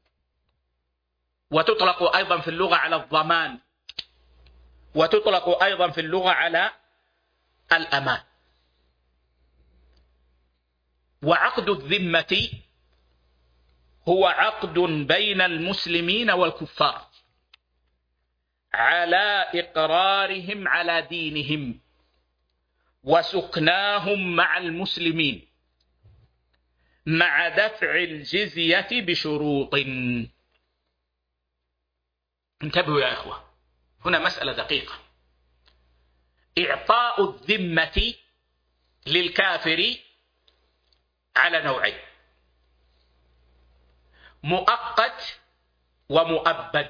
وتطلق أيضا في اللغة على الضمان، وتطلق أيضا في اللغة على الأمان. وعقد الذمة هو عقد بين المسلمين والكفار على إقرارهم على دينهم وسكناهم مع المسلمين مع دفع الجزية بشروط. انتبهوا يا إخوة، هنا مسألة دقيقة. إعطاء الذمة للكافر على نوعين: مؤقت ومؤبد.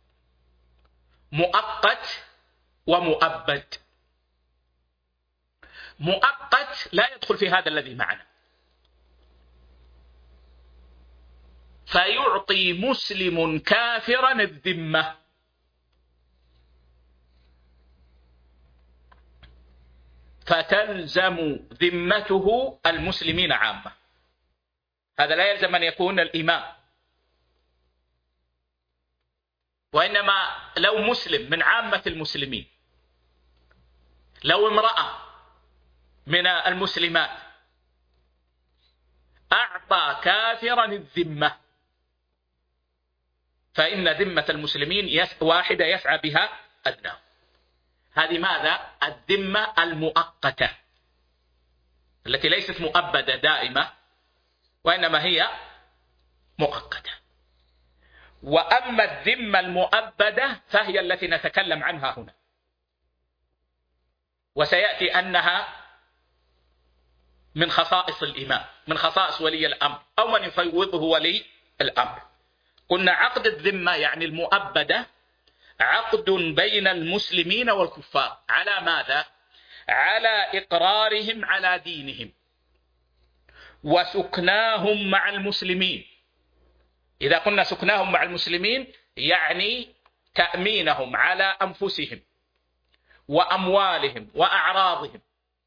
مؤقت ومؤبد. مؤقت لا يدخل في هذا الذي معنا، فيعطي مسلم كافرا الذمة، فتلزم ذمته المسلمين عامة. هذا لا يلزم أن يكون الإمام، وإنما لو مسلم من عامة المسلمين، لو امرأة من المسلمات أعطى كافرا الذمة، فإن ذمة المسلمين واحدة يسعى بها أدنى. هذه ماذا؟ الذمة المؤقتة التي ليست مؤبدة دائمة، وإنما هي مؤقتة. وأما الذمة المؤبدة فهي التي نتكلم عنها هنا، وسيأتي أنها من خصائص الإمام، من خصائص ولي الأمر أو من يفوضه ولي الأمر. قلنا عقد الذمة يعني المؤبدة عقد بين المسلمين والكفار على ماذا؟ على إقرارهم على دينهم وسكناهم مع المسلمين. إذا قلنا سكناهم مع المسلمين يعني تأمينهم على أنفسهم وأموالهم وأعراضهم،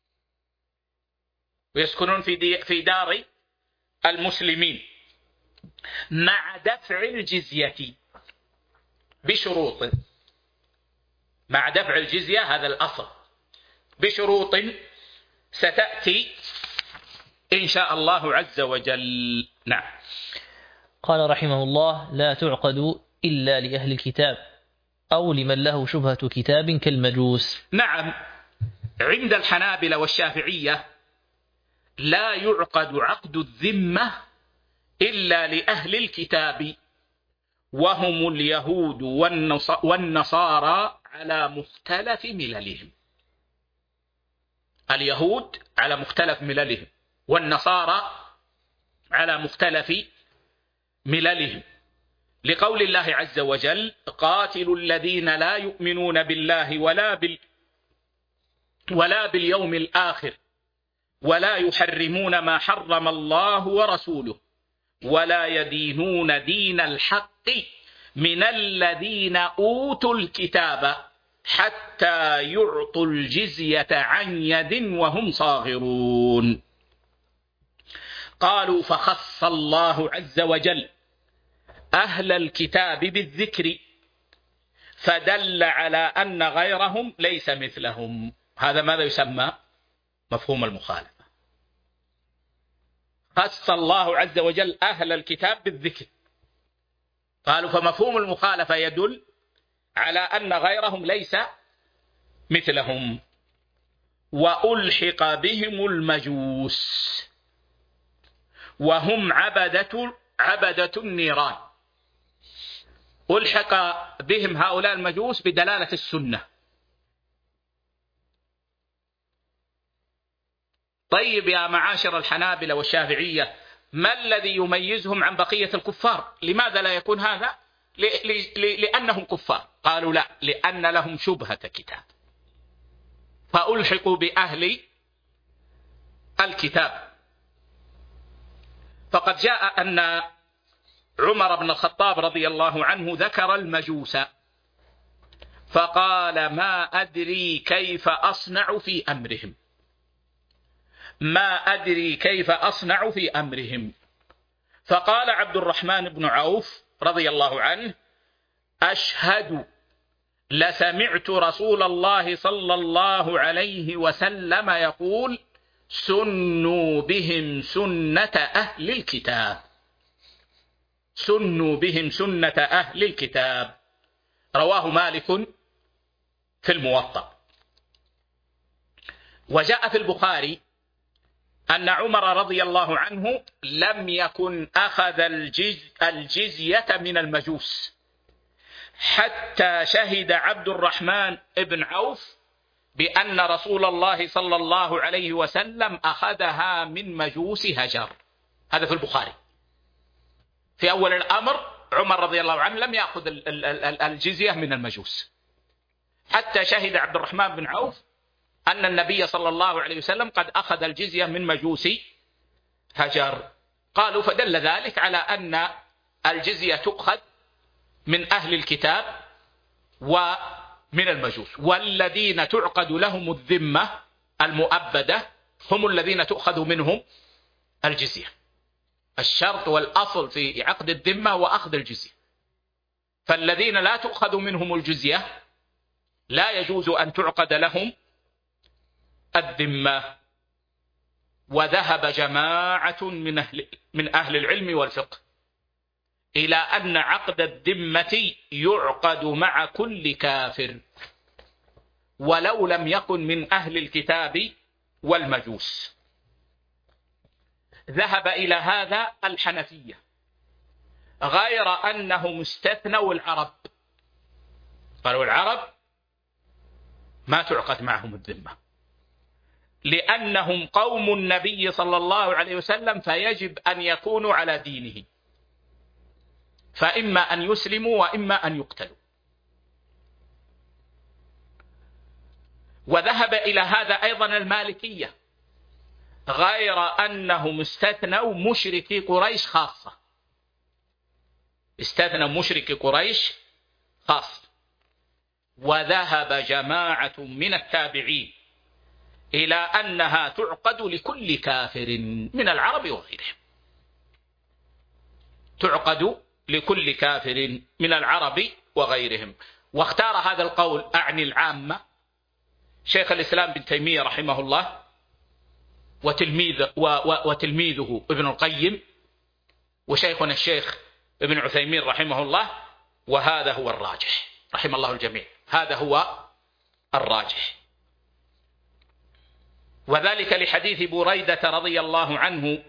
ويسكنون في في دار المسلمين مع دفع الجزية بشروط، مع دفع الجزية هذا الأصل، بشروط ستأتي إن شاء الله عز وجل. نعم. قال رحمه الله: لا تعقد إلا لأهل الكتاب أو لمن له شبهة كتاب كالمجوس. نعم، عند الحنابلة والشافعية لا يعقد عقد الذمة إلا لأهل الكتاب، وهم اليهود والنصارى على مختلف مللهم. اليهود على مختلف مللهم، والنصارى على مختلف مللهم، لقول الله عز وجل: قاتلوا الذين لا يؤمنون بالله ولا بال ولا باليوم الآخر ولا يحرمون ما حرم الله ورسوله ولا يدينون دين الحق من الذين أوتوا الكتاب حتى يعطوا الجزية عن يد وهم صاغرون. قالوا: فخص الله عز وجل أهل الكتاب بالذكر فدل على أن غيرهم ليس مثلهم. هذا ماذا يسمى؟ مفهوم المخالفة. خص الله عز وجل أهل الكتاب بالذكر، قالوا فمفهوم المخالفة يدل على أن غيرهم ليس مثلهم. وألحق بهم المجوس وهم عبدة عبدة النيران. ألحق بهم هؤلاء المجوس بدلالة السنة. طيب يا معاشر الحنابلة والشافعية، ما الذي يميزهم عن بقية الكفار؟ لماذا لا يكون هذا؟ لأنهم كفار. قالوا لا، لأن لهم شبهة كتاب، فألحقوا بأهل الكتاب. فقد جاء أن عمر بن الخطاب رضي الله عنه ذكر المجوس فقال: ما أدري كيف أصنع في أمرهم، ما أدري كيف أصنع في أمرهم. فقال عبد الرحمن بن عوف رضي الله عنه: أشهد لسمعت رسول الله صلى الله عليه وسلم يقول: سنوا بهم سنة أهل الكتاب، سنوا بهم سنة أهل الكتاب. رواه مالك في الموطأ. وجاء في البخاري أن عمر رضي الله عنه لم يكن أخذ الجز الجزية من المجوس حتى شهد عبد الرحمن بن عوف بأن رسول الله صلى الله عليه وسلم أخذها من مجوس هجر. هذا في البخاري. في أول الأمر عمر رضي الله عنه لم يأخذ الجزية من المجوس حتى شهد عبد الرحمن بن عوف أن النبي صلى الله عليه وسلم قد أخذ الجزية من مجوس هجر. قالوا فدل ذلك على أن الجزية تؤخذ من أهل الكتاب ومن المجوس، والذين تعقد لهم الذمة المؤبدة هم الذين تؤخذ منهم الجزية. الشرط والأصل في عقد الذمة هو أخذ الجزية، فالذين لا تؤخذ منهم الجزية لا يجوز أن تعقد لهم الذمة. وذهب جماعة من أهل, من أهل العلم والفقه إلى أن عقد الذمة يعقد مع كل كافر ولو لم يكن من أهل الكتاب والمجوس. ذهب إلى هذا الحنفية، غير أنهم استثنوا العرب، قالوا العرب ما تعقد معهم الذمة لأنهم قوم النبي صلى الله عليه وسلم، فيجب أن يكونوا على دينه، فإما أن يسلموا وإما أن يقتلوا. وذهب إلى هذا أيضا المالكية، غير أنهم استثنوا مشركي قريش خاصة، استثنوا مشركي قريش خاصة. وذهب جماعة من التابعين إلى أنها تعقد لكل كافر من العرب وغيرهم، تعقد لكل كافر من العرب وغيرهم. واختار هذا القول أعني العامة شيخ الإسلام ابن تيمية رحمه الله وتلميذ وتلميذه ابن القيم وشيخنا الشيخ ابن عثيمين رحمه الله، وهذا هو الراجح رحم الله الجميع، هذا هو الراجح. وذلك لحديث بريدة رضي الله عنه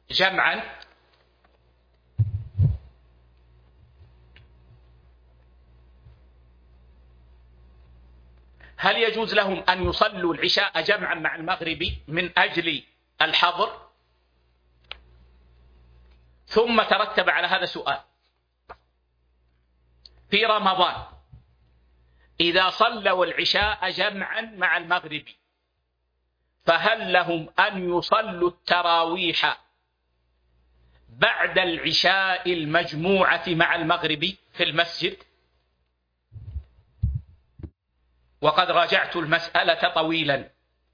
جمعا هل يجوز لهم أن يصلوا العشاء جمعا مع المغرب من أجل الحظر؟ ثم ترتب على هذا سؤال: في رمضان إذا صلوا العشاء جمعا مع المغرب فهل لهم أن يصلوا التراويح بعد العشاء المجموعة مع المغرب في المسجد؟ وقد راجعت المسألة طويلا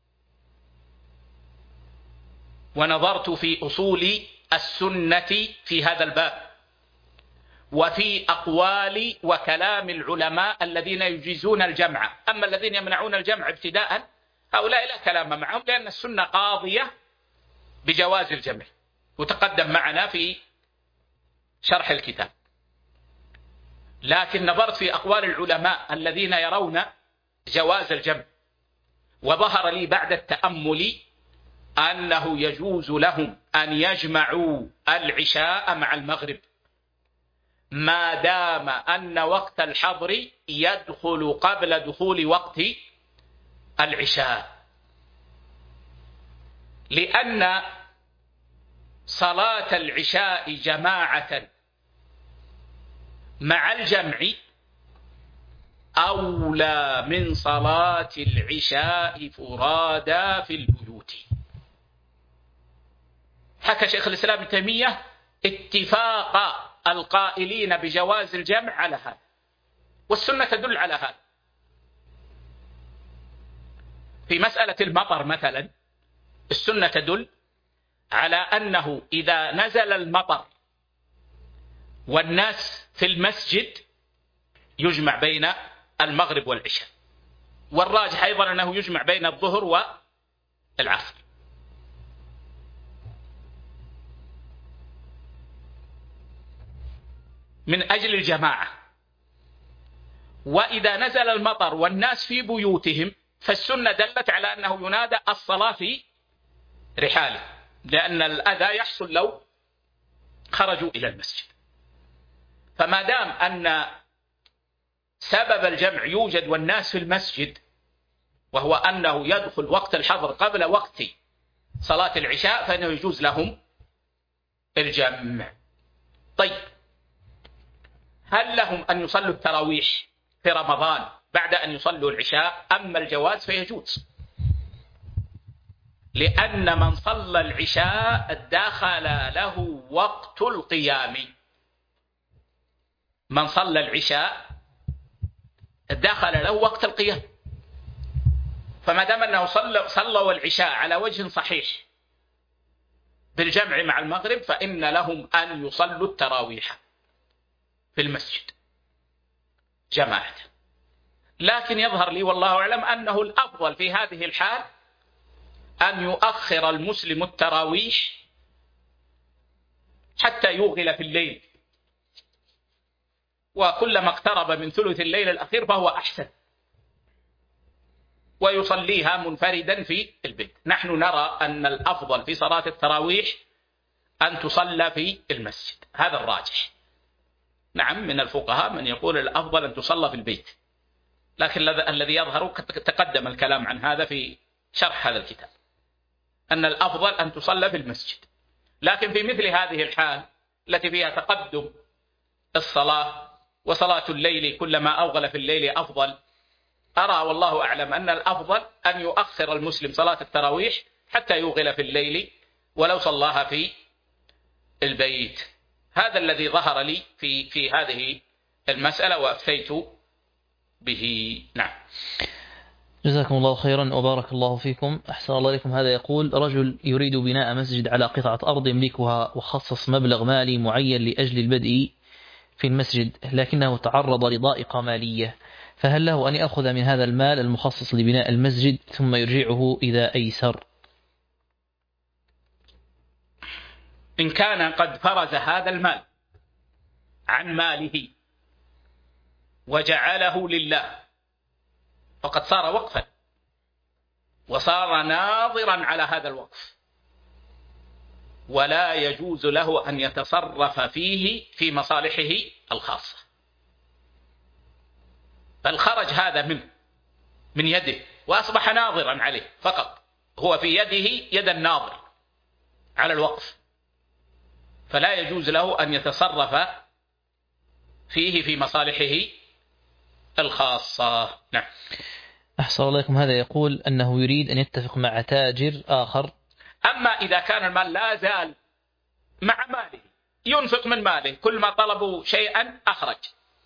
ونظرت في أصول السنة في هذا الباب وفي أقوال وكلام العلماء الذين يجيزون الجمع. أما الذين يمنعون الجمع ابتداء هؤلاء لا كلام معهم، لأن السنة قاضية بجواز الجمع، وتقدم معنا في شرح الكتاب. لكن نظرت في أقوال العلماء الذين يرون جواز الجمع، وظهر لي بعد التأمل أنه يجوز لهم أن يجمعوا العشاء مع المغرب ما دام أن وقت الحظر يدخل قبل دخول وقت العشاء، لأن صلاة العشاء جماعة مع الجمع أولى من صلاة العشاء فرادى في البيوت. حكى شيخ الإسلام ابن تيمية اتفاق القائلين بجواز الجمع على هذا، والسنة تدل على هذا. في مسألة المطر مثلا السنة تدل على أنه إذا نزل المطر والناس في المسجد يجمع بين المغرب والعشاء، والراجح أيضا أنه يجمع بين الظهر والعصر. من أجل الجماعة. وإذا نزل المطر والناس في بيوتهم فالسنة دلت على أنه ينادى الصلاة في رحاله، لأن الأذى يحصل لو خرجوا إلى المسجد. فما دام أن سبب الجمع يوجد والناس في المسجد، وهو أنه يدخل وقت الحظر قبل وقت صلاة العشاء، فإنه يجوز لهم الجمع. طيب، هل لهم أن يصلوا التراويح في رمضان بعد أن يصلوا العشاء؟ أما الجواز فيجوز، لأن من صلى العشاء دخل له وقت القيام. من صلى العشاء دخل له وقت القيام، فما دام أنه صلى صلوا العشاء على وجه صحيح بالجمع مع المغرب فإن لهم أن يصلوا التراويح في المسجد جماعة. لكن يظهر لي والله أعلم أنه الأفضل في هذه الحال أن يؤخر المسلم التراويح حتى يوغل في الليل، وكلما اقترب من ثلث الليل الأخير فهو أحسن، ويصليها منفردا في البيت. نحن نرى أن الأفضل في صلاة التراويح أن تصلى في المسجد، هذا الراجح. نعم، من الفقهاء من يقول الأفضل أن تصلى في البيت، لكن الذي يظهر تقدم الكلام عن هذا في شرح هذا الكتاب، أن الأفضل أن تصلى في المسجد. لكن في مثل هذه الحال التي فيها تقدم الصلاة وصلاة الليل كلما أوغل في الليل أفضل، أرى والله أعلم أن الأفضل أن يؤخر المسلم صلاة التراويح حتى يوغل في الليل ولو صلاها في البيت. هذا الذي ظهر لي في في هذه المسألة وأفتيت به. نعم. جزاكم الله خيرا وبارك الله فيكم. أحسن الله إليكم. هذا يقول: رجل يريد بناء مسجد على قطعة أرض يملكها وخصص مبلغ مالي معين لأجل البدء في المسجد، لكنه تعرض لضائقة مالية، فهل له أن يأخذ من هذا المال المخصص لبناء المسجد ثم يرجعه إذا أيسر؟ إن كان قد فرز هذا المال عن ماله وجعله لله فقد صار وقفا وصار ناظرا على هذا الوقف، ولا يجوز له أن يتصرف فيه في مصالحه الخاصة، بل خرج هذا منه من يده وأصبح ناظرا عليه فقط، هو في يده يد الناظر على الوقف، فلا يجوز له أن يتصرف فيه في مصالحه الخاصة. نعم. أحسن الله إليكم. هذا يقول أنه يريد أن يتفق مع تاجر آخر. أما إذا كان المال لا زال مع ماله ينفق من ماله، كل ما طلبوا شيئا أخرج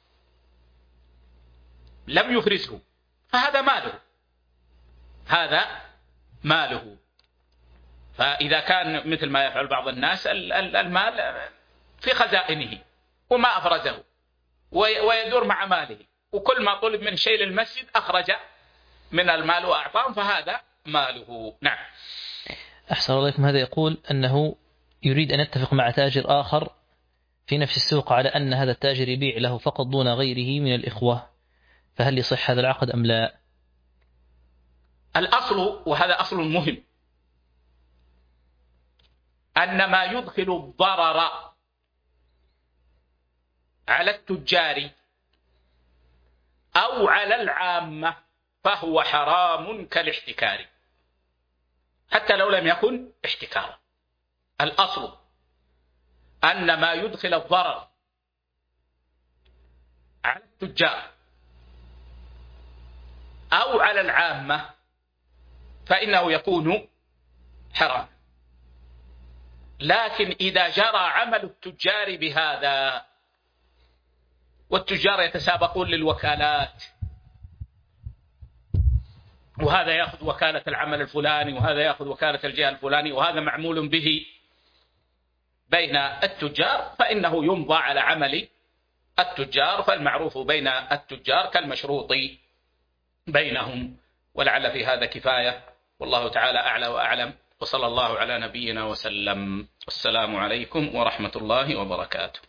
لم يفرزه، فهذا ماله، هذا ماله. فإذا كان مثل ما يفعل بعض الناس المال في خزائنه وما أفرزه ويدور مع ماله، وكل ما طلب من شيء للمسجد أخرج من المال وأعطاه، فهذا ماله. نعم. أحسن الله إليكم. هذا يقول أنه يريد أن يتفق مع تاجر آخر في نفس السوق على أن هذا التاجر يبيع له فقط دون غيره من الإخوة، فهل يصح هذا العقد أم لا؟ الأصل، وهذا أصل مهم، أن ما يدخل الضرر على التجار أو على العامة فهو حرام كالاحتكار، حتى لو لم يكن احتكارا. الأصل أن ما يدخل الضرر على التجار أو على العامة فإنه يكون حرام، لكن إذا جرى عمل التجار بهذا، والتجار يتسابقون للوكالات، وهذا يأخذ وكالة العمل الفلاني وهذا يأخذ وكالة الجهة الفلاني، وهذا معمول به بين التجار، فإنه يمضى على عمل التجار، فالمعروف بين التجار كالمشروط بينهم. ولعل في هذا كفاية، والله تعالى أعلى وأعلم، وصلى الله على نبينا وسلم. والسلام عليكم ورحمة الله وبركاته.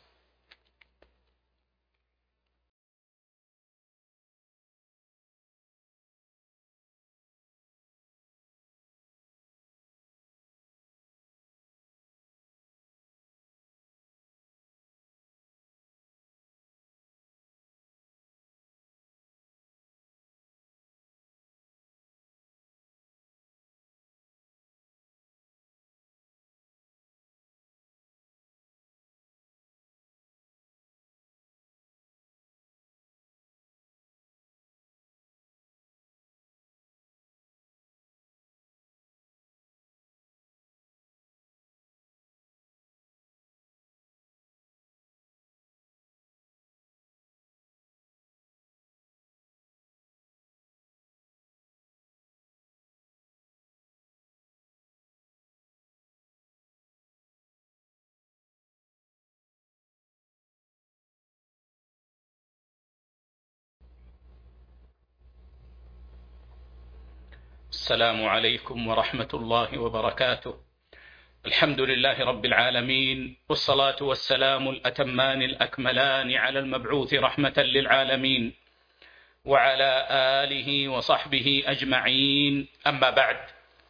السلام عليكم ورحمة الله وبركاته. الحمد لله رب العالمين، والصلاة والسلام الأتمان الأكملان على المبعوث رحمة للعالمين وعلى آله وصحبه أجمعين. أما بعد،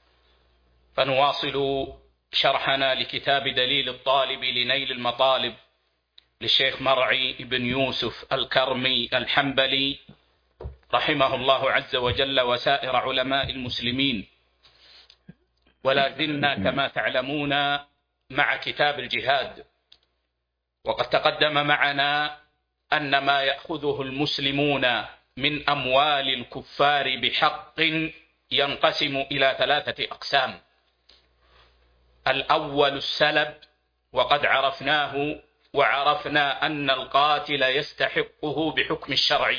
فنواصل شرحنا لكتاب دليل الطالب لنيل المطالب للشيخ مرعي بن يوسف الكرمي الحنبلي رحمه الله عز وجل وسائر علماء المسلمين. ولا زلنا كما تعلمون مع كتاب الجهاد، وقد تقدم معنا أن ما يأخذه المسلمون من أموال الكفار بحق ينقسم إلى ثلاثة أقسام. الأول السلب، وقد عرفناه، وعرفنا أن القاتل يستحقه بحكم الشرع.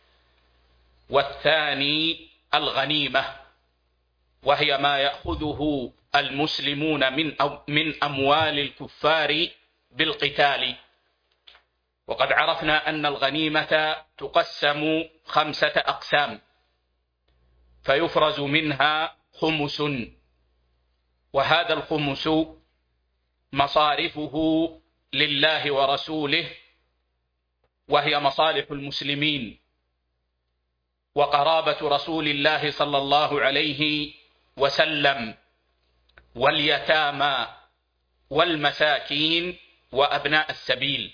والثاني الغنيمة، وهي ما يأخذه المسلمون من من أموال الكفار بالقتال. وقد عرفنا أن الغنيمة تقسم خمسة أقسام، فيفرز منها خمس، وهذا الخمس مصارفه لله ورسوله، وهي مصالح المسلمين وقرابة رسول الله صلى الله عليه وسلم واليتامى والمساكين وأبناء السبيل.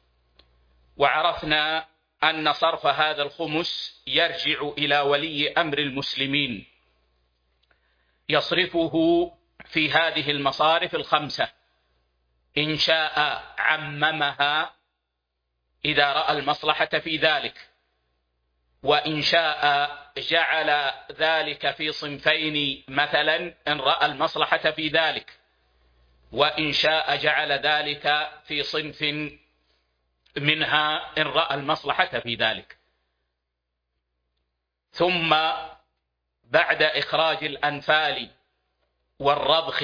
وعرفنا أن صرف هذا الخمس يرجع إلى ولي أمر المسلمين، يصرفه في هذه المصارف الخمسة: إن شاء عممها إذا رأى المصلحة في ذلك، وإن شاء جعل ذلك في صنفين، مثلا إن رأى المصلحة في ذلك، وإن شاء جعل ذلك في صنف منها إن رأى المصلحة في ذلك. ثم بعد إخراج الأنفال والرضخ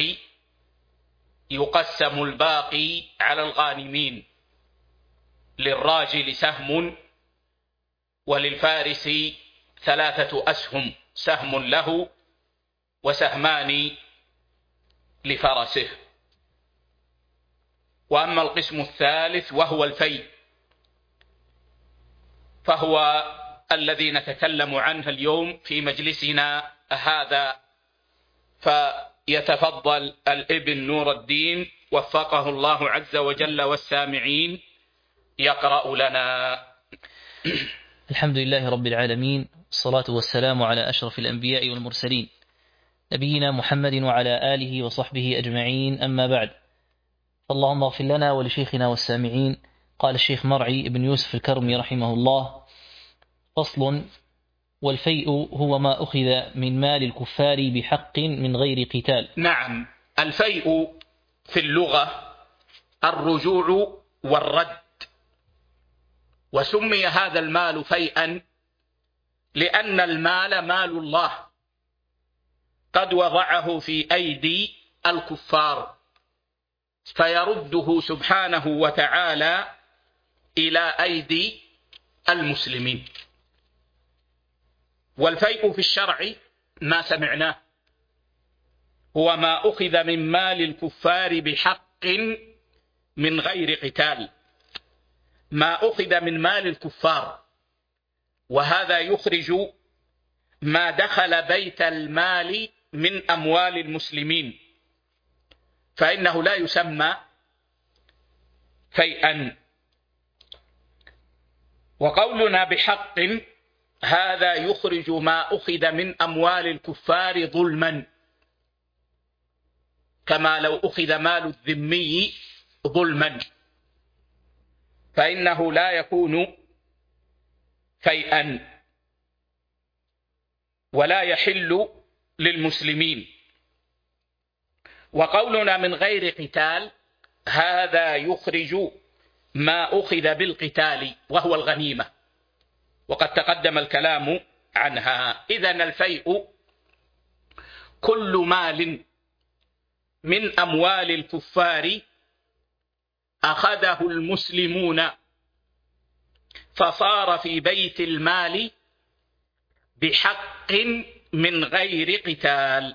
يقسم الباقي على الغانمين: للراجل سهم، وللفارس ثلاثة أسهم، سهم له وسهمان لفرسه. وأما القسم الثالث وهو الفيء، فهو الذي نتكلم عنه اليوم في مجلسنا هذا، فيتفضل الابن نور الدين وفقه الله عز وجل والسامعين يقرأ لنا. الحمد لله رب العالمين، الصلاة والسلام على أشرف الأنبياء والمرسلين، نبينا محمد وعلى آله وصحبه أجمعين، أما بعد. اللهم اغفر لنا ولشيخنا والسامعين. قال الشيخ مرعي بن يوسف الكرمي رحمه الله: فصل: والفيء هو ما أخذ من مال الكفار بحق من غير قتال. نعم، الفيء في اللغة الرجوع والرد، وسمي هذا المال فيئا لأن المال مال الله قد وضعه في أيدي الكفار، فيرده سبحانه وتعالى إلى أيدي المسلمين. والفيء في الشرع ما سمعناه هو ما أخذ من مال الكفار بحق من غير قتال، ما أخذ من مال الكفار، وهذا يخرج ما دخل بيت المال من أموال المسلمين، فإنه لا يسمى فيئا. وقولنا بحق هذا يخرج ما أخذ من أموال الكفار ظلما، كما لو أخذ مال الذمي ظلما، فإنه لا يكون فيئا ولا يحل للمسلمين. وقولنا من غير قتال هذا يخرج ما أخذ بالقتال وهو الغنيمة، وقد تقدم الكلام عنها. إذن الفيء كل مال من أموال الكفار أخذه المسلمون فصار في بيت المال بحق من غير قتال،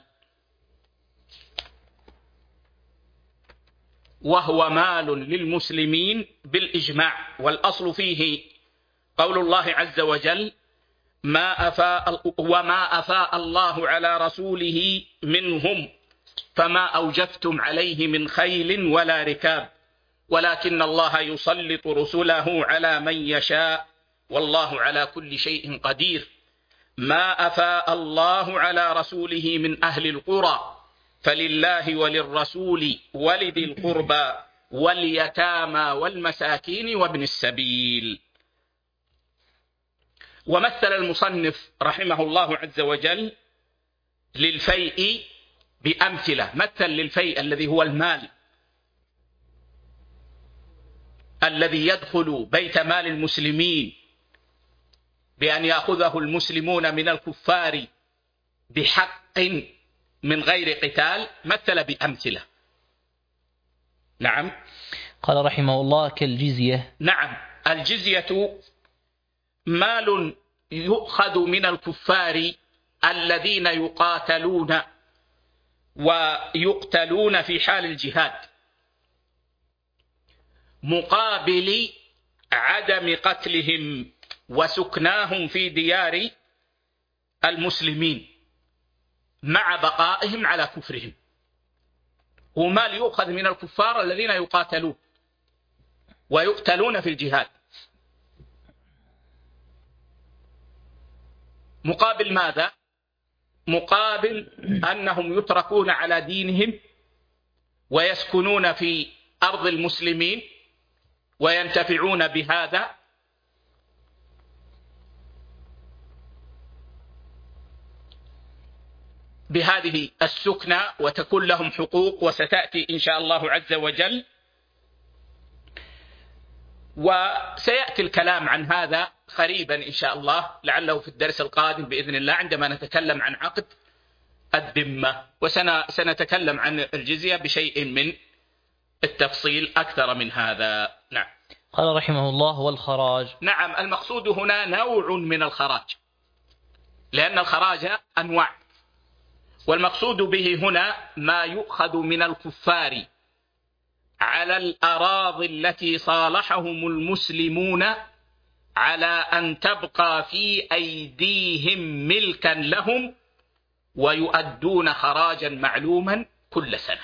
وهو مال للمسلمين بالإجماع. والأصل فيه قول الله عز وجل: ما أفاء وما أفاء الله على رسوله منهم فما أوجفتم عليه من خيل ولا ركاب ولكن الله يسلط رسله على من يشاء والله على كل شيء قدير. ما أفاء الله على رسوله من أهل القرى فلله وللرسول ولذي القربى واليتامى والمساكين وابن السبيل. ومثل المصنف رحمه الله عز وجل للفيء بأمثلة. مثل للفيء الذي هو المال الذي يدخل بيت مال المسلمين بأن يأخذه المسلمون من الكفار بحق من غير قتال، مثل بأمثلة. نعم. قال رحمه الله: كالجزية. نعم، الجزية مال يؤخذ من الكفار الذين يقاتلون ويقتلون في حال الجهاد مقابل عدم قتلهم وسكناهم في ديار المسلمين مع بقائهم على كفرهم. هو مال يؤخذ من الكفار الذين يقاتلون ويقتلون في الجهاد. مقابل ماذا؟ مقابل أنهم يتركون على دينهم ويسكنون في أرض المسلمين وينتفعون بهذا، بهذه السكنة، وتكون لهم حقوق، وستأتي إن شاء الله عز وجل. وسيأتي الكلام عن هذا قريبا إن شاء الله، لعله في الدرس القادم بإذن الله عندما نتكلم عن عقد الذمة، وسنتكلم عن الجزية بشيء من التفصيل أكثر من هذا. نعم. قال رحمه الله: والخراج. نعم، المقصود هنا نوع من الخراج، لأن الخراج أنواع، والمقصود به هنا ما يؤخذ من الكفار على الأراضي التي صالحهم المسلمون على أن تبقى في أيديهم ملكا لهم، ويؤدون خراجا معلوما كل سنة.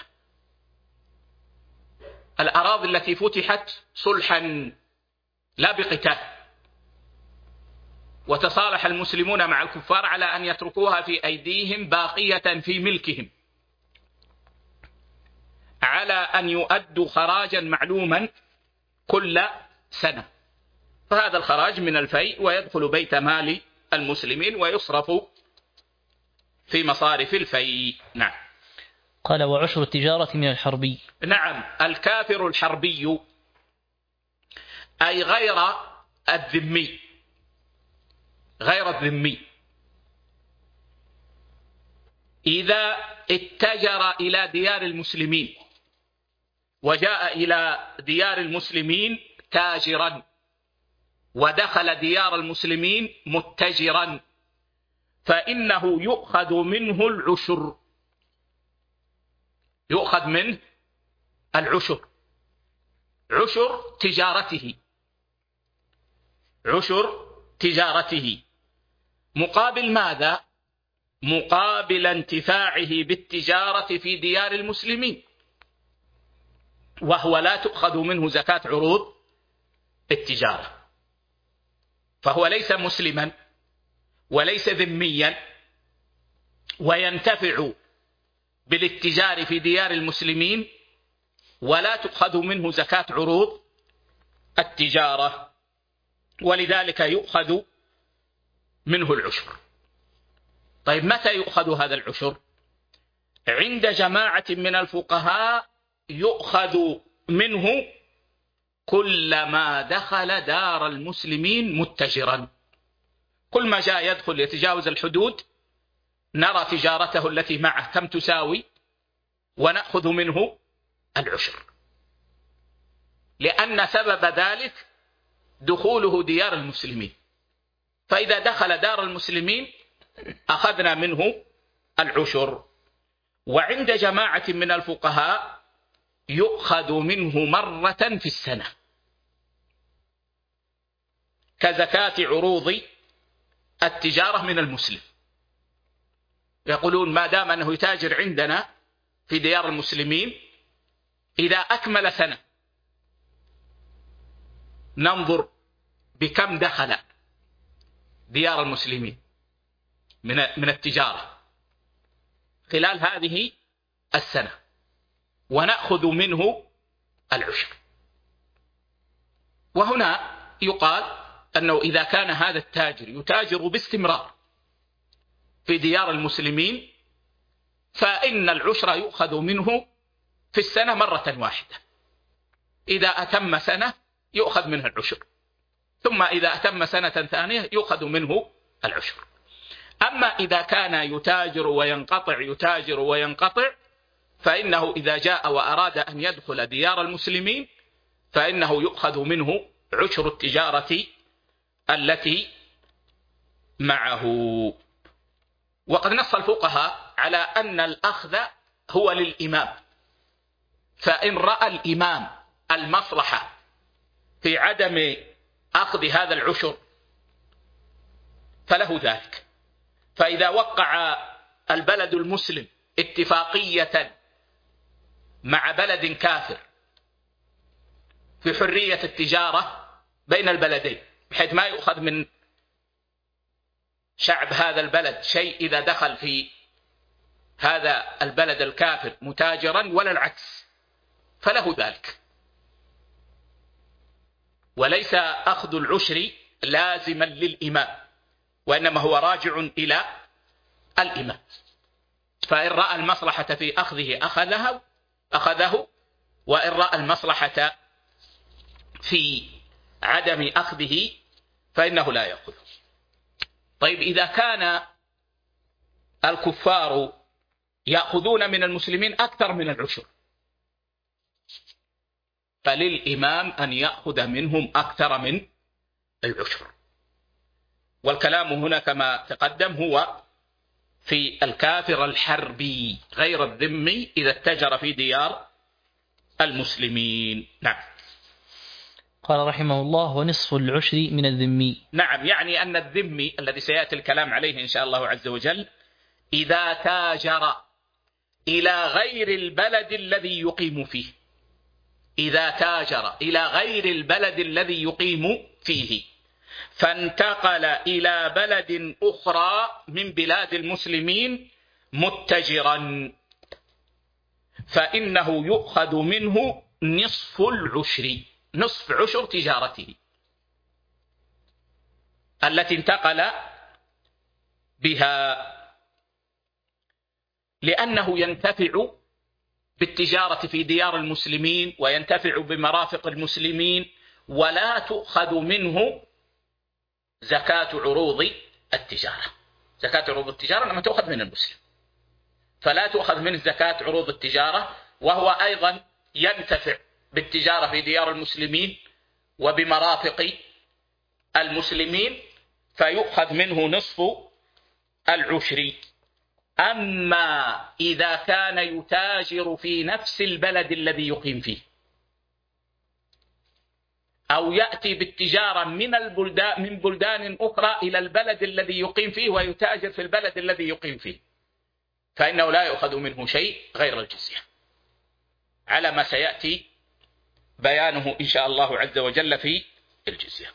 الأراضي التي فتحت صلحا لا بقتال، وتصالح المسلمون مع الكفار على أن يتركوها في أيديهم باقية في ملكهم، على أن يؤدوا خراجا معلوما كل سنة، فهذا الخراج من الفيء ويدخل بيت مال المسلمين ويصرف في مصارف الفيء. نعم. قال: وعشر التجارة من الحربي. نعم، الكافر الحربي أي غير الذمي، غير الذمي إذا اتجر إلى ديار المسلمين وجاء إلى ديار المسلمين تاجرا، ودخل ديار المسلمين متجرا، فإنه يؤخذ منه العشر، يؤخذ منه العشر، عشر تجارته، عشر تجارته. مقابل ماذا؟ مقابل انتفاعه بالتجارة في ديار المسلمين، وهو لا تؤخذ منه زكاة عروض التجارة، فهو ليس مسلما وليس ذميا، وينتفع بالاتجار في ديار المسلمين، ولا تؤخذ منه زكاة عروض التجارة، ولذلك يؤخذ منه العشر. طيب، متى يؤخذ هذا العشر؟ عند جماعة من الفقهاء يؤخذ منه كلما دخل دار المسلمين متجرا، كل ما جاء يدخل يتجاوز الحدود نرى تجارته التي معه كم تساوي ونأخذ منه العشر، لأن سبب ذلك دخوله ديار المسلمين، فإذا دخل دار المسلمين أخذنا منه العشر. وعند جماعة من الفقهاء يؤخذ منه مرة في السنة كزكاة عروض التجارة من المسلم، يقولون ما دام أنه يتاجر عندنا في ديار المسلمين، إذا أكمل سنة ننظر بكم دخل ديار المسلمين من من التجارة خلال هذه السنة، ونأخذ منه العشر. وهنا يقال أنه إذا كان هذا التاجر يتاجر باستمرار في ديار المسلمين، فإن العشر يؤخذ منه في السنة مرة واحدة، إذا أتم سنة يؤخذ منه العشر، ثم إذا أتم سنة ثانية يؤخذ منه العشر. أما إذا كان يتاجر وينقطع يتاجر وينقطع، فإنه إذا جاء وأراد أن يدخل ديار المسلمين فإنه يؤخذ منه عشر التجارة التي معه. وقد نص الفقهاء على أن الأخذ هو للإمام، فإن رأى الإمام المصلحة في عدم أخذ هذا العشر فله ذلك. فإذا وقع البلد المسلم اتفاقية مع بلد كافر في حرية التجارة بين البلدين، بحيث ما يؤخذ من شعب هذا البلد شيء إذا دخل في هذا البلد الكافر متاجرا ولا العكس، فله ذلك. وليس أخذ العشر لازما للإمام، وإنما هو راجع إلى الإمام، فإن رأى المصلحة في أخذه أخذها أخذه، وإن رأى المصلحة في عدم أخذه فإنه لا يأخذه. طيب، إذا كان الكفار يأخذون من المسلمين أكثر من العشر، فللإمام أن يأخذ منهم أكثر من العشر. والكلام هنا كما تقدم هو في الكافر الحربي غير الذمي إذا اتجر في ديار المسلمين. نعم. قال رحمه الله: ونصف العشر من الذمي. نعم، يعني أن الذمي الذي سيأتي الكلام عليه إن شاء الله عز وجل إذا تاجر إلى غير البلد الذي يقيم فيه، إذا تاجر إلى غير البلد الذي يقيم فيه فانتقل إلى بلد أخرى من بلاد المسلمين متجرا، فإنه يؤخذ منه نصف العشر، نصف عشر تجارته التي انتقل بها، لأنه ينتفع بالتجارة في ديار المسلمين وينتفع بمرافق المسلمين، ولا تؤخذ منه زكاة عروض التجارة. زكاة عروض التجارة لما تؤخذ من المسلم، فلا تؤخذ منه زكاة عروض التجارة، وهو أيضا ينتفع بالتجارة في ديار المسلمين وبمرافق المسلمين، فيؤخذ منه نصف العشر. أما إذا كان يتاجر في نفس البلد الذي يقيم فيه، أو يأتي بالتجارة من البلدان من بلدان أخرى إلى البلد الذي يقيم فيه ويتاجر في البلد الذي يقيم فيه، فإنه لا يؤخذ منه شيء غير الجزية، على ما سيأتي بيانه إن شاء الله عز وجل في الجزية.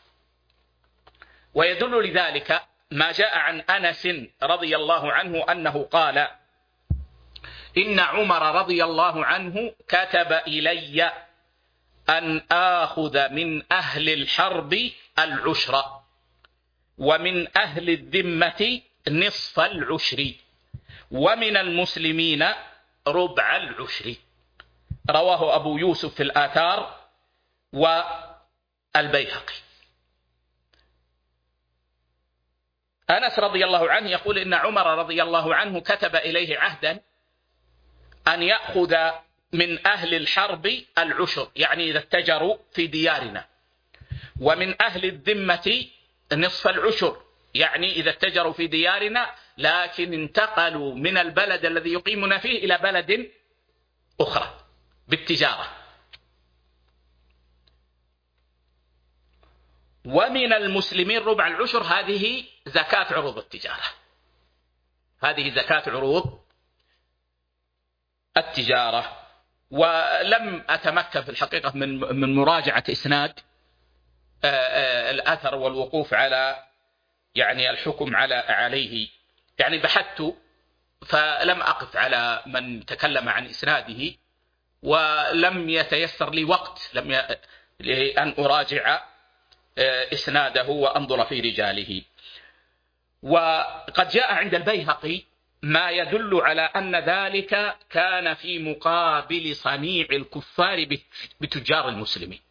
ويدل لذلك ما جاء عن أنس رضي الله عنه أنه قال: إن عمر رضي الله عنه كتب إلي أن آخذ من أهل الحرب العشر، ومن أهل الذمة نصف العشر، ومن المسلمين ربع العشر. رواه أبو يوسف في الآثار والبيهقي. أنس رضي الله عنه يقول إن عمر رضي الله عنه كتب إليه عهدا أن يأخذ من أهل الحرب العشر، يعني إذا اتجروا في ديارنا، ومن أهل الذمة نصف العشر، يعني إذا اتجروا في ديارنا لكن انتقلوا من البلد الذي يقيمون فيه إلى بلد أخرى بالتجارة. ومن المسلمين ربع العشر، هذه زكاة عروض التجارة، هذه زكاة عروض التجارة. ولم أتمكن في الحقيقة من من مراجعة إسناد الأثر والوقوف على يعني الحكم على عليه، يعني بحثت فلم أقف على من تكلم عن إسناده، ولم يتيسر لي وقت لم ي... لأن أراجع إسناده وأنظر في رجاله. وقد جاء عند البيهقي ما يدل على أن ذلك كان في مقابل صنيع الكفار بتجار المسلمين،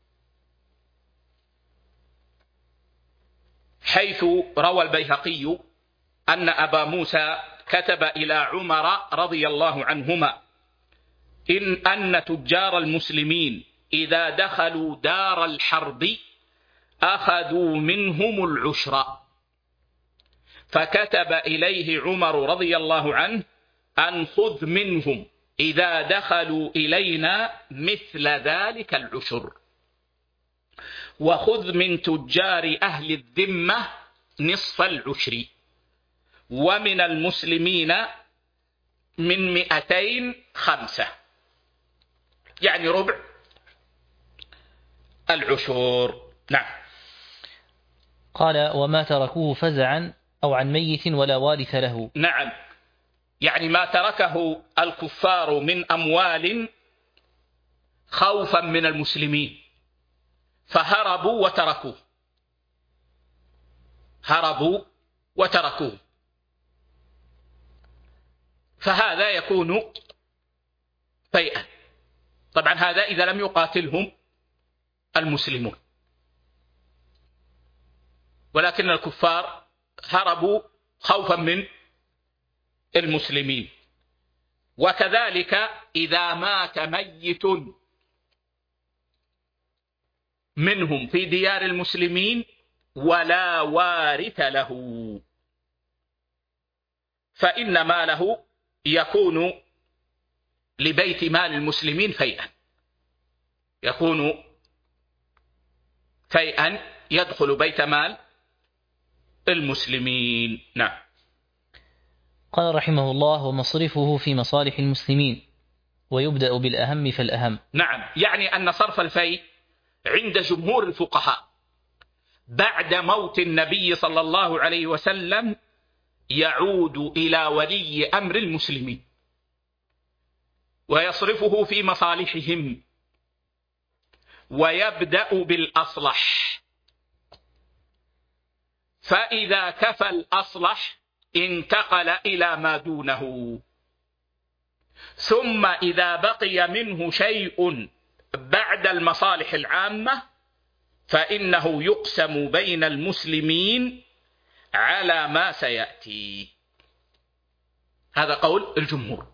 حيث روى البيهقي أن أبا موسى كتب إلى عمر رضي الله عنهما إن أن تجار المسلمين إذا دخلوا دار الحرب أخذوا منهم العشر، فكتب إليه عمر رضي الله عنه أن خذ منهم إذا دخلوا إلينا مثل ذلك العشر، وخذ من تجار أهل الذمة نصف العشر، ومن المسلمين من مئتين خمسة. يعني ربع العشور. نعم. قال وما تركوه فزعا أو عن ميت ولا وارث له. نعم، يعني ما تركه الكفار من أموال خوفا من المسلمين فهربوا وتركوه، هربوا وتركوه، فهذا يكون فيئا. طبعا هذا إذا لم يقاتلهم المسلمون، ولكن الكفار هربوا خوفا من المسلمين. وكذلك إذا مات ميت منهم في ديار المسلمين ولا وارث له، فإن ماله يكون لبيت مال المسلمين فيئا، يكون فيئا يدخل بيت مال المسلمين. نعم. قال رحمه الله ومصرفه في مصالح المسلمين ويبدأ بالأهم فالأهم. نعم، يعني أن صرف الفيء عند جمهور الفقهاء بعد موت النبي صلى الله عليه وسلم يعود إلى ولي أمر المسلمين ويصرفه في مصالحهم، ويبدأ بالأصلح، فإذا كفى الأصلح انتقل إلى ما دونه، ثم إذا بقي منه شيء بعد المصالح العامة فإنه يقسم بين المسلمين على ما سيأتي. هذا قول الجمهور.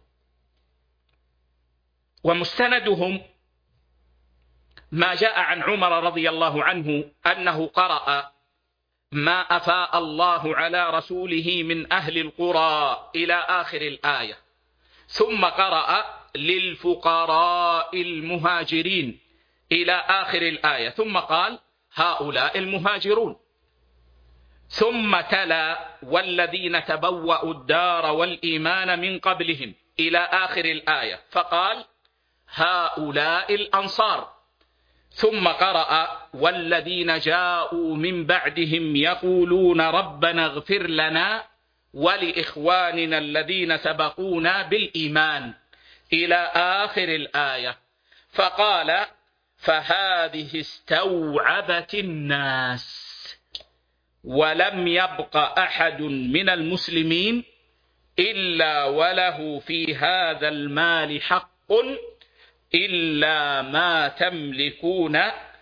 ومستندهم ما جاء عن عمر رضي الله عنه أنه قرأ ما أفاء الله على رسوله من أهل القرى إلى آخر الآية، ثم قرأ للفقراء المهاجرين إلى آخر الآية، ثم قال هؤلاء المهاجرون، ثم تلا والذين تبوأوا الدار والإيمان من قبلهم إلى آخر الآية، فقال هؤلاء الأنصار، ثم قرأ والذين جاءوا من بعدهم يقولون ربنا اغفر لنا ولإخواننا الذين سبقونا بالإيمان إلى آخر الآية، فقال فهذه استوعبت الناس ولم يبق أحد من المسلمين إلا وله في هذا المال حق إلا ما تملكون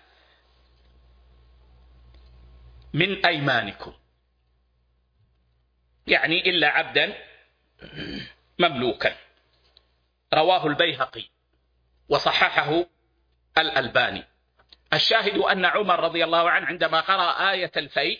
من أيمانكم، يعني إلا عبدا مملوكا. رواه البيهقي وصححه الألباني. الشاهد أن عمر رضي الله عنه عندما قرأ آية الفيء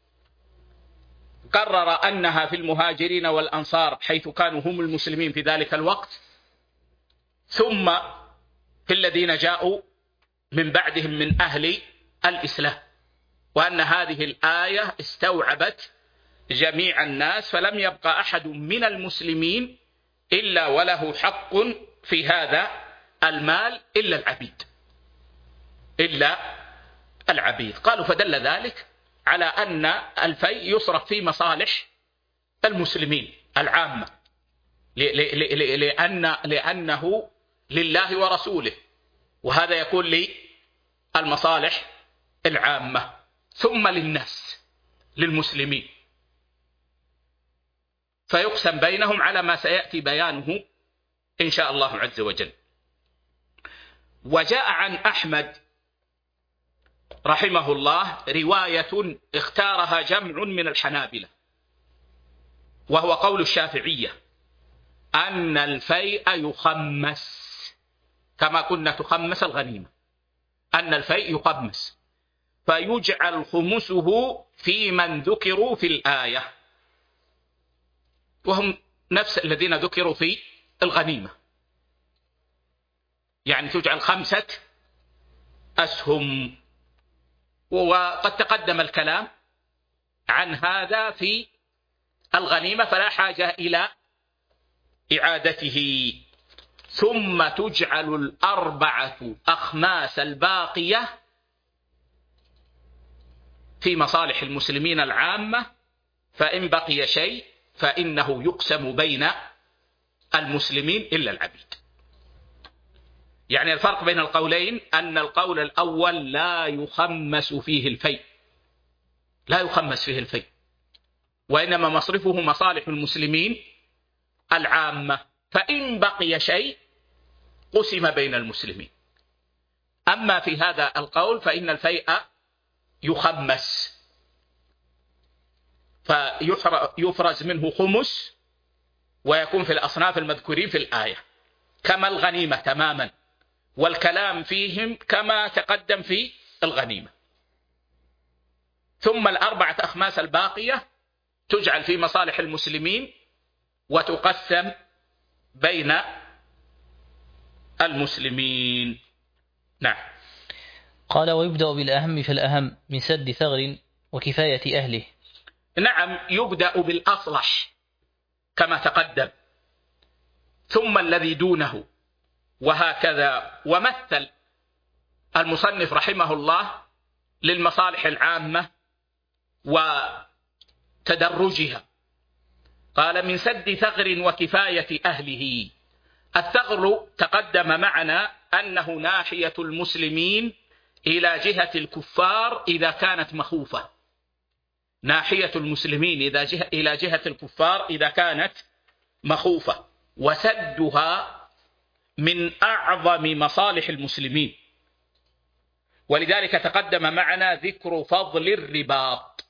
قرر أنها في المهاجرين والأنصار حيث كانوا هم المسلمين في ذلك الوقت، ثم في الذين جاءوا من بعدهم من أهل الإسلام، وأن هذه الآية استوعبت جميع الناس فلم يبقى أحد من المسلمين إلا وله حق في هذا المال إلا العبيد، إلا العبيد. قالوا فدل ذلك على أن الفيء يصرف في مصالح المسلمين العامة، لأن لأنه لله ورسوله، وهذا يكون للمصالح العامة، ثم للناس للمسلمين، فيقسم بينهم على ما سيأتي بيانه إن شاء الله عز وجل. وجاء عن أحمد رحمه الله رواية اختارها جمع من الحنابلة، وهو قول الشافعية أن الفيء يخمس كما كنا تخمس الغنيمة، أن الفيء يخمس فيجعل خمسه في من ذكروا في الآية، وهم نفس الذين ذكروا في الغنيمة، يعني تجعل خمسة أسهم. وقد تقدم الكلام عن هذا في الغنيمة فلا حاجة إلى إعادته. ثم تجعل الأربعة أخماس الباقية في مصالح المسلمين العامة، فإن بقي شيء فإنه يقسم بين المسلمين إلا العبيد. يعني الفرق بين القولين أن القول الأول لا يخمس فيه الفيء، لا يخمس فيه الفيء، وإنما مصرفه مصالح المسلمين العامة، فإن بقي شيء قسم بين المسلمين. أما في هذا القول فإن الفيء يخمس، فيفرز منه خمس ويكون في الأصناف المذكورين في الآية كما الغنيمة تماما، والكلام فيهم كما تقدم في الغنيمة. ثم الأربعة أخماس الباقية تجعل في مصالح المسلمين وتقسم بين المسلمين. نعم. قال: ويبدأ بالأهم فالأهم من سد ثغر وكفاية أهله. نعم، يبدأ بالأصلح كما تقدم، ثم الذي دونه، وهكذا. ومثل المصنف رحمه الله للمصالح العامة وتدرجها، قال: من سد ثغر وكفاية أهله. الثغر تقدم معنا أنه ناحية المسلمين إلى جهة الكفار إذا كانت مخوفة، ناحية المسلمين إذا جهة إلى جهة الكفار إذا كانت مخوفة، وسدها من أعظم مصالح المسلمين. ولذلك تقدم معنا ذكر فضل الرباط،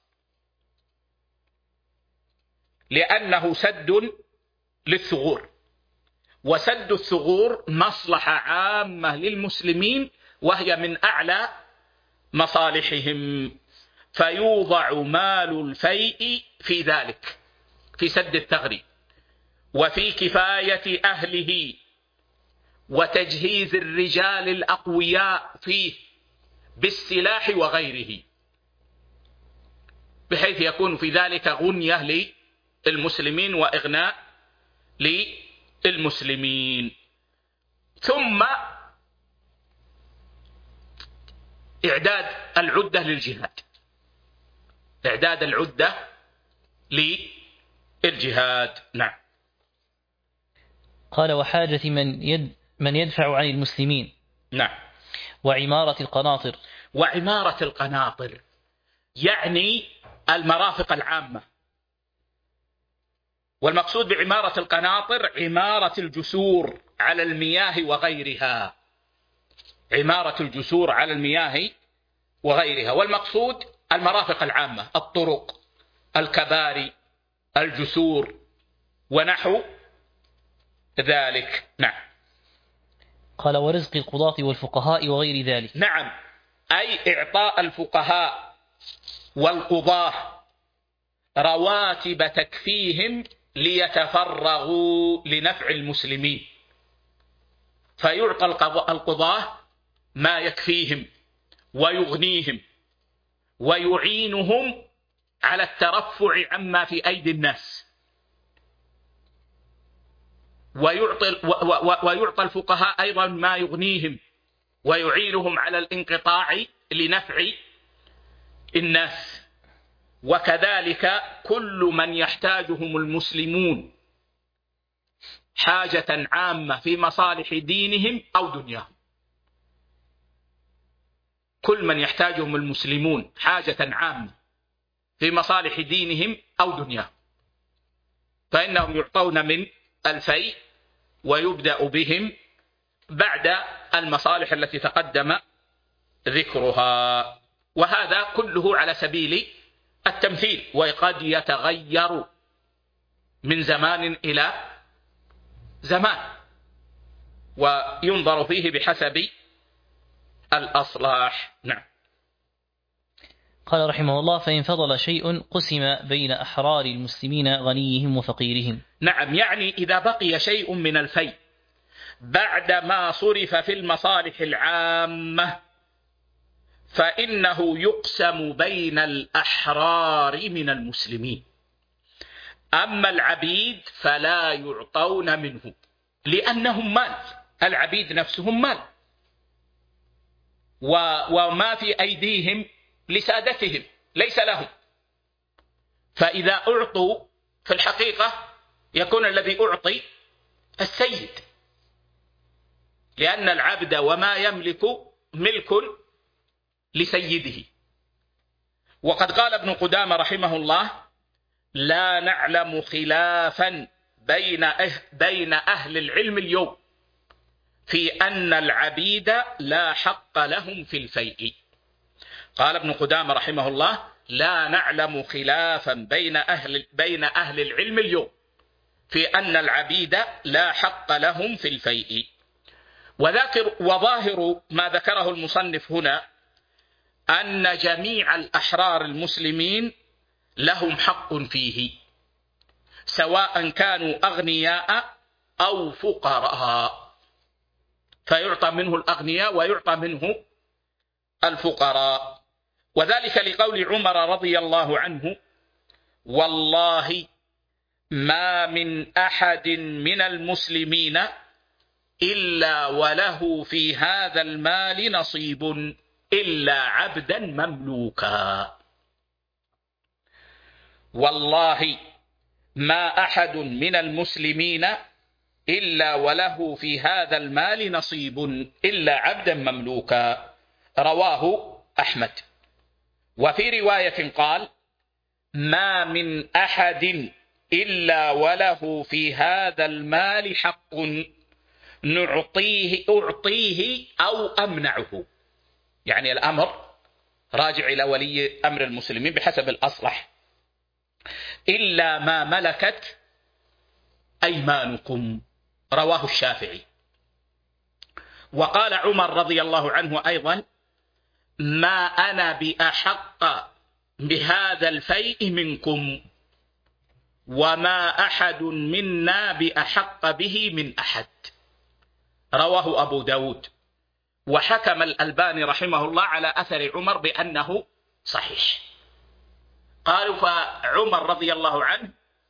لأنه سد للثغور، وسد الثغور مصلحة عامة للمسلمين، وهي من أعلى مصالحهم، فيوضع مال الفيء في ذلك، في سد الثغر، وفي كفاية أهله، وتجهيز الرجال الأقوياء فيه بالسلاح وغيره، بحيث يكون في ذلك غنية للمسلمين وإغناء للمسلمين. ثم إعداد العدة للجهاد، إعداد العدة للجهاد. نعم. قال: وحاجة من يد من يدفع عن المسلمين. نعم. وعمارة القناطر. وعمارة القناطر يعني المرافق العامة، والمقصود بعمارة القناطر عمارة الجسور على المياه وغيرها، عمارة الجسور على المياه وغيرها، والمقصود المرافق العامة، الطرق، الكباري، الجسور ونحو ذلك. نعم. قال: ورزق القضاة والفقهاء وغير ذلك. نعم، أي إعطاء الفقهاء والقضاة رواتب تكفيهم ليتفرغوا لنفع المسلمين، فيعطى القضاة ما يكفيهم ويغنيهم ويعينهم على الترفع عما في أيدي الناس، ويعطي, ويعطى الفقهاء أيضا ما يغنيهم ويعينهم على الانقطاع لنفع الناس، وكذلك كل من يحتاجهم المسلمون حاجة عامة في مصالح دينهم أو دنياهم، كل من يحتاجهم المسلمون حاجة عامة في مصالح دينهم أو دنياهم، فإنهم يعطون من الفيء ويبدأ بهم بعد المصالح التي تقدم ذكرها. وهذا كله على سبيل التمثيل، وقد يتغير من زمان إلى زمان، وينظر فيه بحسب الأصلاح. نعم. قال رحمه الله: فإن فضل شيء قسم بين أحرار المسلمين غنيهم وفقيرهم. نعم، يعني إذا بقي شيء من الفيء بعدما صرف في المصالح العامة فإنه يقسم بين الأحرار من المسلمين، أما العبيد فلا يعطون منه، لأنهم مال، العبيد نفسهم مال، وما في أيديهم لسادتهم ليس لهم. فإذا أعطوا في الحقيقة يكون الذي أعطي السيد، لأن العبد وما يملك ملك لسيده. وقد قال ابن قدامة رحمه الله: لا نعلم خلافا بين بين أهل العلم اليوم في أن العبيد لا حق لهم في الفيء. قال ابن قدامة رحمه الله: لا نعلم خلافا بين أهل بين أهل العلم اليوم في أن العبيد لا حق لهم في الفيء. وذاكر وظاهر ما ذكره المصنف هنا أن جميع الأحرار المسلمين لهم حق فيه، سواء كانوا أغنياء أو فقراء، فيعطى منه الأغنياء ويعطى منه الفقراء. وذلك لقول عمر رضي الله عنه: والله ما من أحد من المسلمين إلا وله في هذا المال نصيب إلا عبدا مملوكا. والله ما أحد من المسلمين إلا وله في هذا المال نصيب إلا عبدا مملوكا. رواه أحمد. وفي رواية قال: ما من أحد إلا وله في هذا المال حق نعطيه أعطيه أو أمنعه. يعني الأمر راجع إلى ولي أمر المسلمين بحسب الأصلح، إلا ما ملكت أيمانكم. رواه الشافعي. وقال عمر رضي الله عنه أيضا: ما أنا بأحق بهذا الفيء منكم وما أحد منا بأحق به من أحد. رواه أبو داود. وحكم الألباني رحمه الله على أثر عمر بأنه صحيح. قالوا: فعمر رضي الله عنه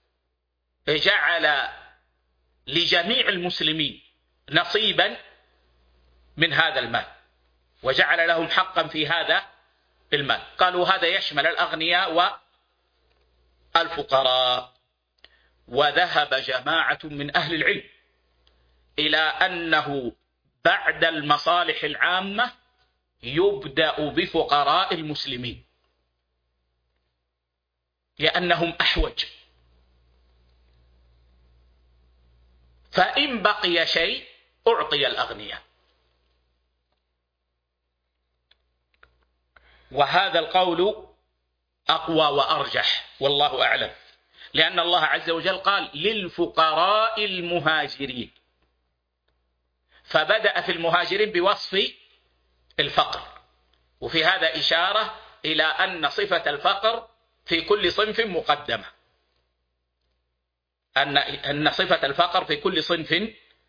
جعل لجميع المسلمين نصيبا من هذا المال، وجعل لهم حقا في هذا المال. قالوا هذا يشمل الأغنياء والفقراء. وذهب جماعة من أهل العلم إلى أنه بعد المصالح العامة يبدأ بفقراء المسلمين، لأنهم أحوج. فإن بقي شيء أعطي الأغنياء. وهذا القول أقوى وأرجح والله أعلم، لأن الله عز وجل قال: للفقراء المهاجرين، فبدأ في المهاجرين بوصف الفقر. وفي هذا إشارة إلى أن صفة الفقر في كل صنف مقدمة، أن أن صفة الفقر في كل صنف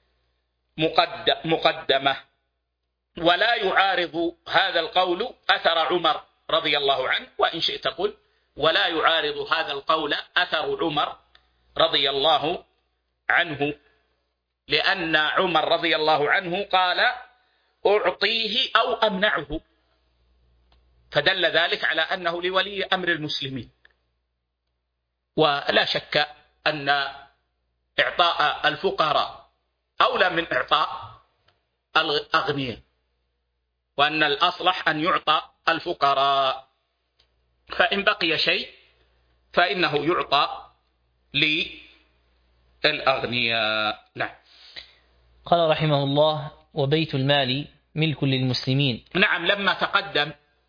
مقدمة. ولا يعارض هذا القول أثر عمر رضي الله عنه، وإن شئت قل ولا يعارض هذا القول أثر عمر رضي الله عنه، لأن عمر رضي الله عنه قال: أعطيه أو أمنعه، فدل ذلك على أنه لولي أمر المسلمين. ولا شك أن إعطاء الفقراء أولى من إعطاء الأغنياء، وأن الأصلح أن يعطى الفقراء، فإن بقي شيء فإنه يعطى للأغنياء. نعم. قال رحمه الله: وبيت المال ملك للمسلمين. نعم. لما تقدم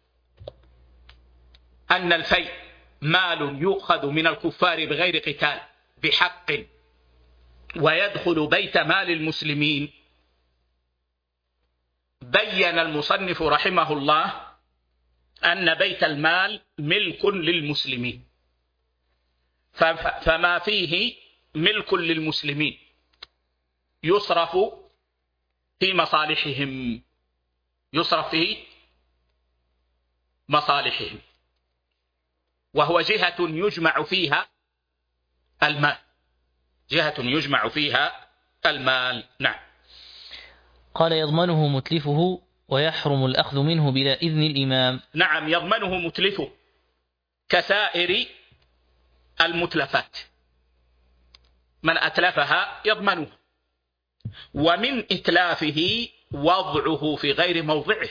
أن الفيء مال يؤخذ من الكفار بغير قتال بحق ويدخل بيت مال المسلمين، بين المصنف رحمه الله أن بيت المال ملك للمسلمين، فما فيه ملك للمسلمين يصرف في مصالحهم، يصرف في مصالحهم، وهو جهة يجمع فيها المال، جهة يجمع فيها المال. نعم. قال يضمنه متلفه ويحرم الأخذ منه بلا إذن الإمام. نعم، يضمنه متلفه كسائر المتلفات، من أتلفها يضمنه. ومن إتلافه وضعه في غير موضعه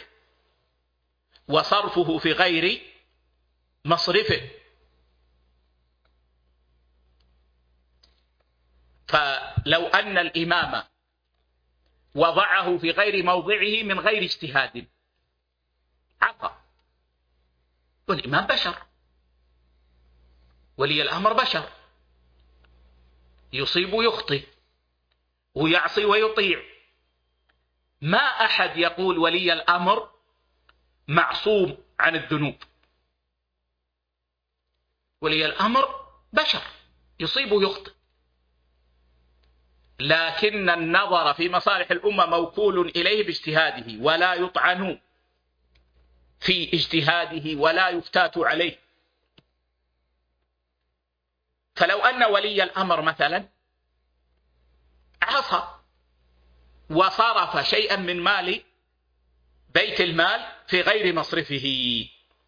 وصرفه في غير مصرفه. فلو أن الإمام وضعه في غير موضعه من غير اجتهاد عطى، والإمام بشر، ولي الأمر بشر، يصيب ويخطئ ويعصي ويطيع. ما أحد يقول ولي الأمر معصوم عن الذنوب. ولي الأمر بشر يصيب ويخطئ، لكن النظر في مصالح الأمة موكول إليه باجتهاده، ولا يطعن في اجتهاده ولا يفتات عليه. فلو أن ولي الأمر مثلا عصى وصرف شيئا من مال بيت المال في غير مصرفه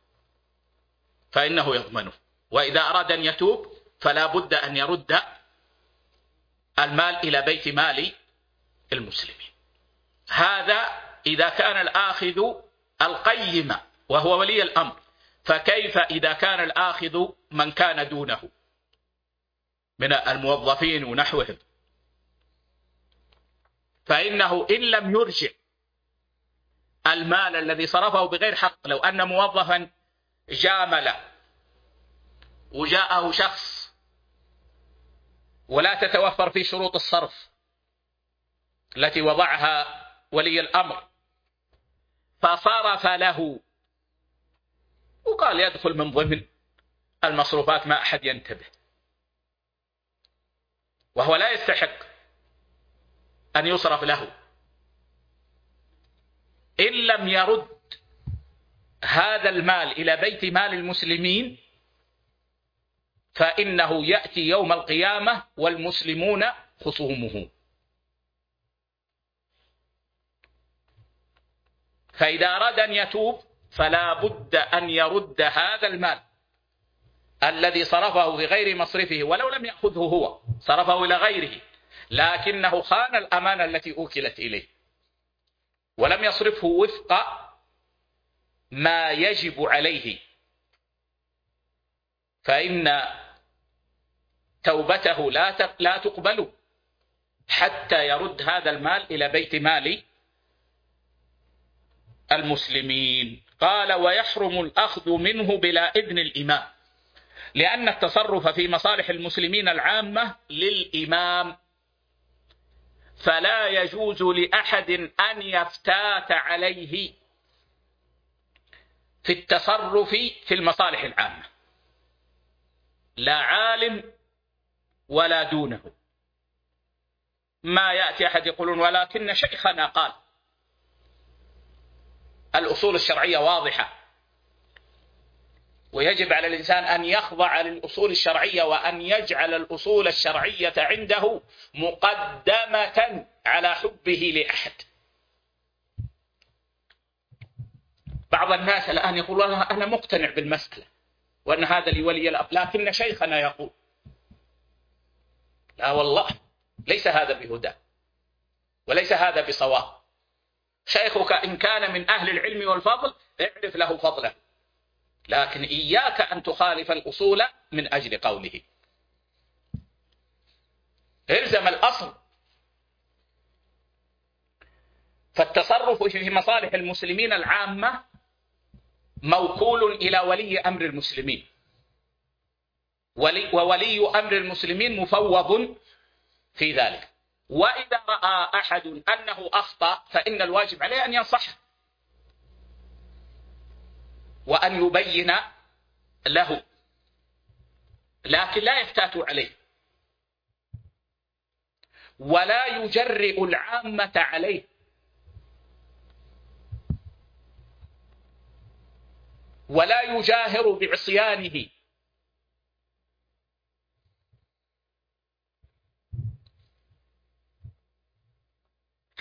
فإنه يضمنه، وإذا أراد أن يتوب فلا بد أن يرد المال إلى بيت مال المسلمين. هذا إذا كان الآخذ القيم وهو ولي الأمر، فكيف إذا كان الآخذ من كان دونه من الموظفين ونحوهم؟ فإنه إن لم يرجع المال الذي صرفه بغير حق، لو أن موظفا جامل وجاءه شخص ولا تتوفر في شروط الصرف التي وضعها ولي الأمر فصرف له وقال يدخل من ضمن المصروفات ما أحد ينتبه، وهو لا يستحق أن يصرف له، إن لم يرد هذا المال إلى بيت مال المسلمين فإنه يأتي يوم القيامة والمسلمون خصومه. فإذا أراد أن يتوب فلا بد أن يرد هذا المال الذي صرفه في غير مصرفه، ولو لم يأخذه هو، صرفه إلى غيره لكنه خان الأمانة التي أوكلت إليه ولم يصرفه وفق ما يجب عليه، فإن توبته لا لا تقبل حتى يرد هذا المال إلى بيت مال المسلمين. قال ويحرم الأخذ منه بلا إذن الإمام، لأن التصرف في مصالح المسلمين العامة للإمام، فلا يجوز لأحد أن يفتات عليه في التصرف في المصالح العامة، لا عالم ولا دونه. ما يأتي أحد يقولون ولكن شيخنا قال. الأصول الشرعية واضحة، ويجب على الإنسان أن يخضع للأصول الشرعية وأن يجعل الأصول الشرعية عنده مقدمة على حبه لأحد. بعض الناس الآن يقول أنا مقتنع بالمسألة وأن هذا لولي الأمر، لكن شيخنا يقول. لا والله، ليس هذا بهدى وليس هذا بصواب. شيخك إن كان من أهل العلم والفضل اعرف له فضله، لكن إياك أن تخالف الأصول من أجل قوله. الزم الأصل. فالتصرف في مصالح المسلمين العامة موكول إلى ولي أمر المسلمين، ولي وولي أمر المسلمين مفوض في ذلك. وإذا رأى أحد أنه أخطأ فإن الواجب عليه أن ينصحه وأن يبين له، لكن لا يفتات عليه ولا يجرئ العامة عليه، ولا يجاهر بعصيانه،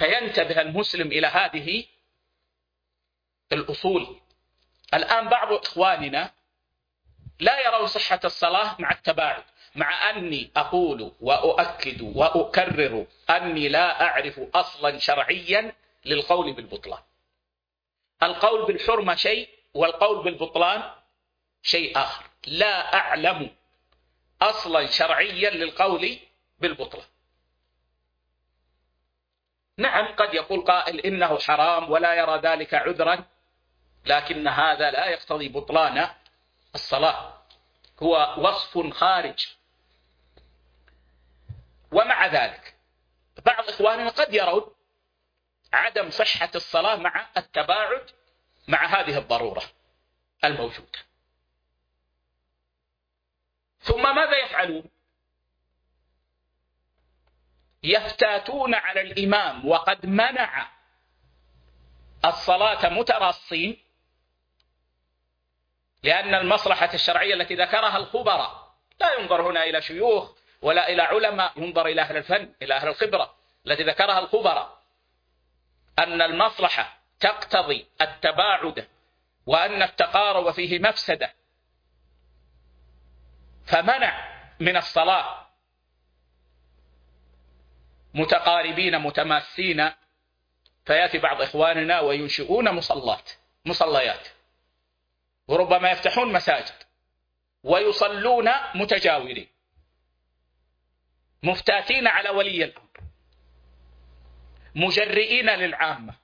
فينتبه المسلم إلى هذه الأصول. الآن بعض إخواننا لا يرون صحة الصلاة مع التباعد، مع أني أقول وأؤكد وأكرر أني لا أعرف أصلا شرعيا للقول بالبطلان. القول بالحرمة شيء والقول بالبطلان شيء آخر. لا أعلم أصلا شرعيا للقول بالبطلان. نعم قد يقول قائل إنه حرام ولا يرى ذلك عذرا، لكن هذا لا يقتضي بطلان الصلاة، هو وصف خارج. ومع ذلك بعض إخواننا قد يرون عدم صحة الصلاة مع التباعد مع هذه الضرورة الموجودة. ثم ماذا يفعلون؟ يفتاتون على الإمام وقد منع الصلاة متراصين، لأن المصلحة الشرعية التي ذكرها الخبراء، لا ينظر هنا إلى شيوخ ولا إلى علماء، ينظر إلى أهل الفن، إلى أهل الخبرة التي ذكرها الخبراء، أن المصلحة تقتضي التباعد وأن التقارب فيه مفسدة، فمنع من الصلاة متقاربين متماسين. فيأتي بعض إخواننا وينشئون مصلات مصليات، وربما يفتحون مساجد ويصلون متجاورين، مفتاتين على ولي الأمر، مجرئين للعامة،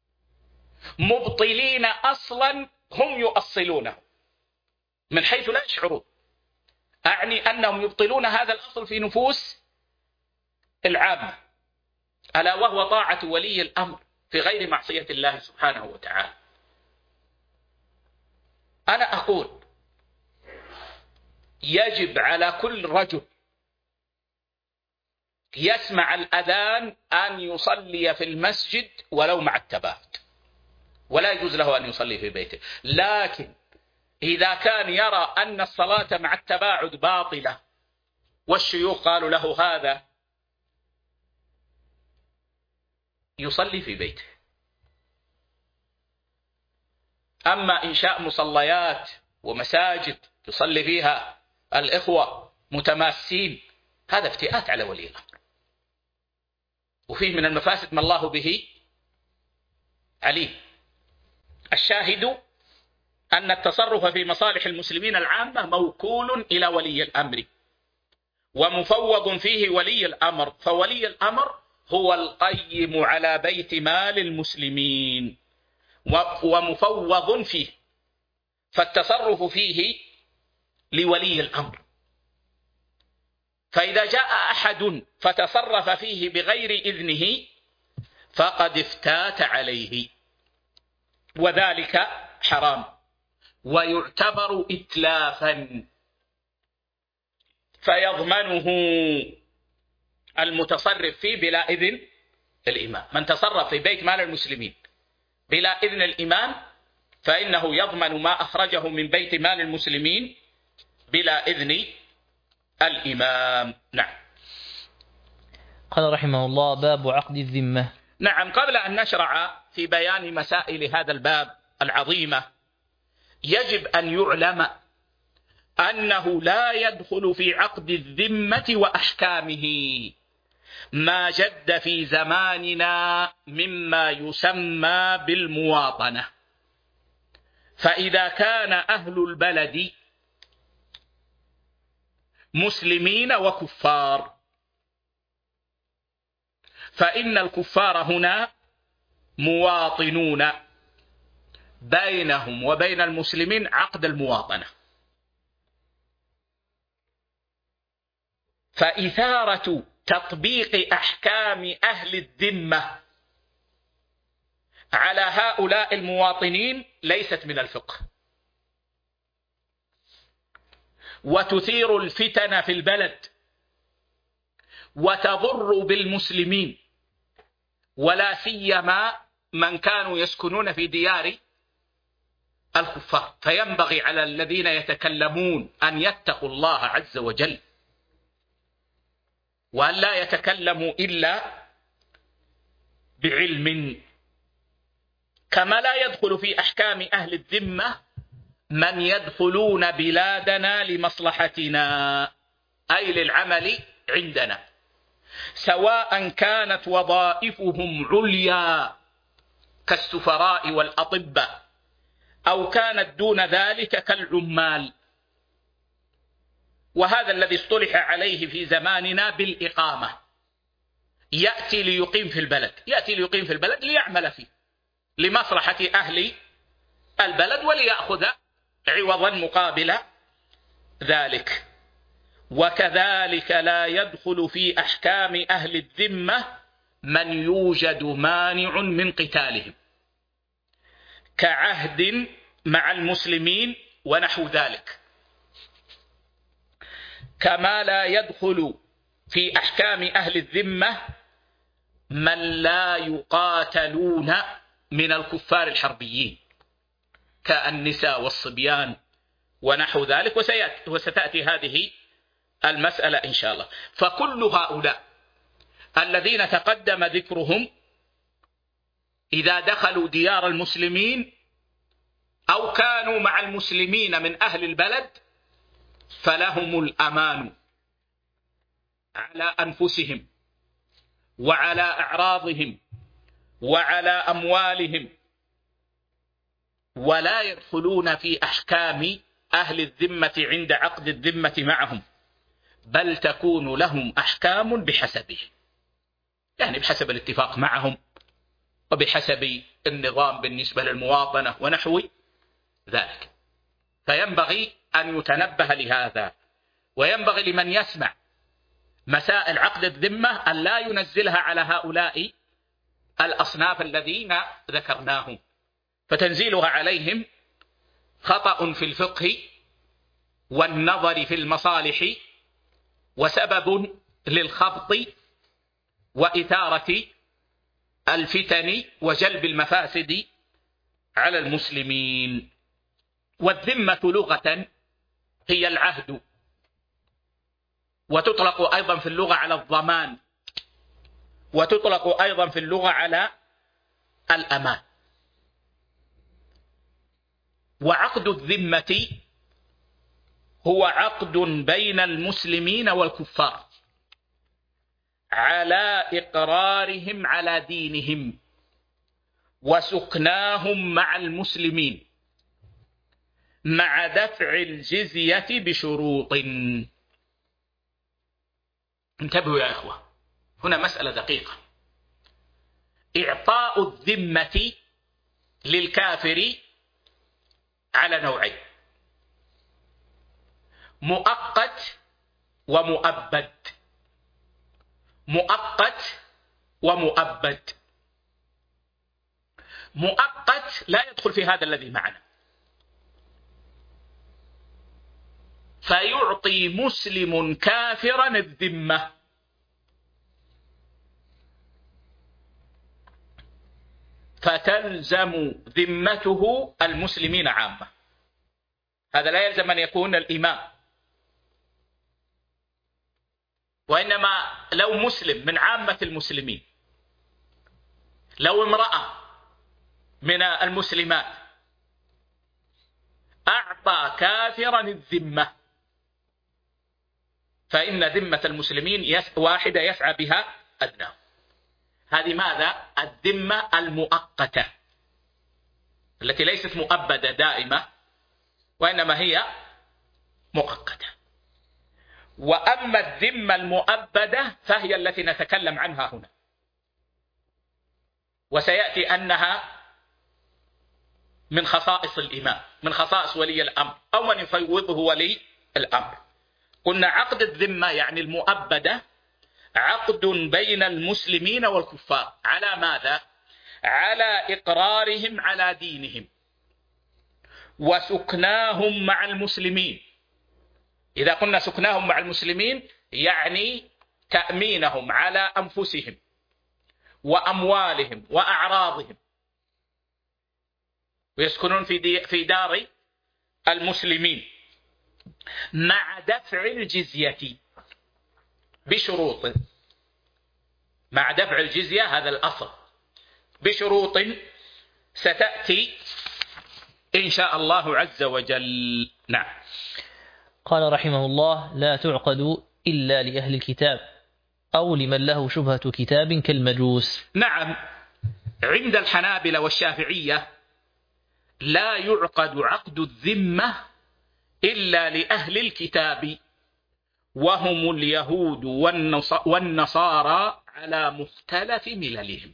مبطلين أصلا هم يؤصلونه من حيث لا يشعرون. أعني أنهم يبطلون هذا الأصل في نفوس العامة، ألا وهو طاعة ولي الأمر في غير معصية الله سبحانه وتعالى. أنا أقول يجب على كل رجل يسمع الأذان أن يصلي في المسجد ولو مع التباعد، ولا يجوز له أن يصلي في بيته. لكن إذا كان يرى أن الصلاة مع التباعد باطلة والشيوخ قالوا له هذا، يصلي في بيته. أما إنشاء مصليات ومساجد يصلي فيها الإخوة متماسين، هذا افتئات على ولي الأمر، وفيه من المفاسد ما الله به عليم. الشاهد أن التصرف في مصالح المسلمين العامة موكول إلى ولي الأمر، ومفوض فيه ولي الأمر، فولي الأمر هو القيم على بيت مال المسلمين ومفوض فيه، فالتصرف فيه لولي الأمر. فإذا جاء أحد فتصرف فيه بغير إذنه فقد افتات عليه، وذلك حرام ويعتبر إتلافا، فيضمنه المتصرف فيه بلا إذن الإمام. من تصرف في بيت مال المسلمين بلا إذن الإمام فإنه يضمن ما أخرجه من بيت مال المسلمين بلا إذن الإمام. نعم. قال رحمه الله: باب عقد الذمة. نعم. قبل أن نشرع في بيان مسائل هذا الباب العظيمة، يجب أن يعلم أنه لا يدخل في عقد الذمة وأحكامه ما جد في زماننا مما يسمى بالمواطنة. فإذا كان أهل البلد مسلمين وكفار، فإن الكفار هنا مواطنون، بينهم وبين المسلمين عقد المواطنة. فإثارة تطبيق أحكام أهل الذمة على هؤلاء المواطنين ليست من الفقه، وتثير الفتن في البلد وتضر بالمسلمين، ولا سيما من كانوا يسكنون في ديار الكفار. فينبغي على الذين يتكلمون أن يتقوا الله عز وجل، وأن لا يتكلموا إلا بعلم، كما لا يدخل في أحكام أهل الذمة من يدخلون بلادنا لمصلحتنا، أي للعمل عندنا، سواء كانت وظائفهم عليا كالسفراء والأطباء أو كانت دون ذلك كالعمال. وهذا الذي اصطلح عليه في زماننا بالإقامة، يأتي ليقيم في البلد، يأتي ليقيم في البلد ليعمل فيه لمصلحة أهل البلد وليأخذ عوضا مقابل ذلك. وكذلك لا يدخل في أحكام أهل الذمة من يوجد مانع من قتالهم كعهد مع المسلمين ونحو ذلك، كما لا يدخل في أحكام أهل الذمة من لا يقاتلون من الكفار الحربيين كالنساء والصبيان ونحو ذلك، وستأتي هذه المسألة إن شاء الله. فكل هؤلاء الذين تقدم ذكرهم إذا دخلوا ديار المسلمين أو كانوا مع المسلمين من أهل البلد فلهم الأمان على أنفسهم وعلى أعراضهم وعلى أموالهم، ولا يدخلون في أحكام أهل الذمة عند عقد الذمة معهم، بل تكون لهم أحكام بحسبه، يعني بحسب الاتفاق معهم وبحسب النظام بالنسبة للمواطنة ونحو ذلك. فينبغي أن يتنبه لهذا، وينبغي لمن يسمع مسائل عقد الذمة أن لا ينزلها على هؤلاء الأصناف الذين ذكرناهم، فتنزيلها عليهم خطأ في الفقه والنظر في المصالح، وسبب للخبط وإثارة الفتن وجلب المفاسد على المسلمين. والذمة لغة هي العهد، وتطلق أيضا في اللغة على الضمان، وتطلق أيضا في اللغة على الأمان. وعقد الذمة هو عقد بين المسلمين والكفار على إقرارهم على دينهم وسكناهم مع المسلمين مع دفع الجزية بشروط. انتبهوا يا إخوة، هنا مسألة دقيقة. إعطاء الذمة للكافر على نوعين: مؤقت ومؤبد. مؤقت ومؤبد. مؤقت لا يدخل في هذا الذي معنا، فيعطي مسلم كافرا الذمة، فتلزم ذمته المسلمين عامة. هذا لا يلزم أن يكون الإمام، وإنما لو مسلم من عامة المسلمين، لو امرأة من المسلمات أعطى كافرا الذمة، فإن ذمة المسلمين واحدة يسعى بها أدنى. هذه ماذا؟ الذمة المؤقتة التي ليست مؤبدة دائمة، وإنما هي مؤقتة. وأما الذمة المؤبدة فهي التي نتكلم عنها هنا، وسيأتي أنها من خصائص الإمام، من خصائص ولي الأمر أو من يفوضه ولي الأمر. قلنا عقد الذمة يعني المؤبدة عقد بين المسلمين والكفار على ماذا؟ على إقرارهم على دينهم وسكناهم مع المسلمين. إذا قلنا سكناهم مع المسلمين يعني تأمينهم على أنفسهم وأموالهم وأعراضهم، ويسكنون في في دار المسلمين مع دفع الجزية بشروط. مع دفع الجزية، هذا الأصل بشروط ستأتي إن شاء الله عز وجل. نعم. قال رحمه الله: لا تعقد إلا لأهل الكتاب أو لمن له شبهة كتاب كالمجوس. نعم، عند الحنابلة والشافعية لا يعقد عقد الذمة إلا لأهل الكتاب، وهم اليهود والنصارى على مختلف مللهم.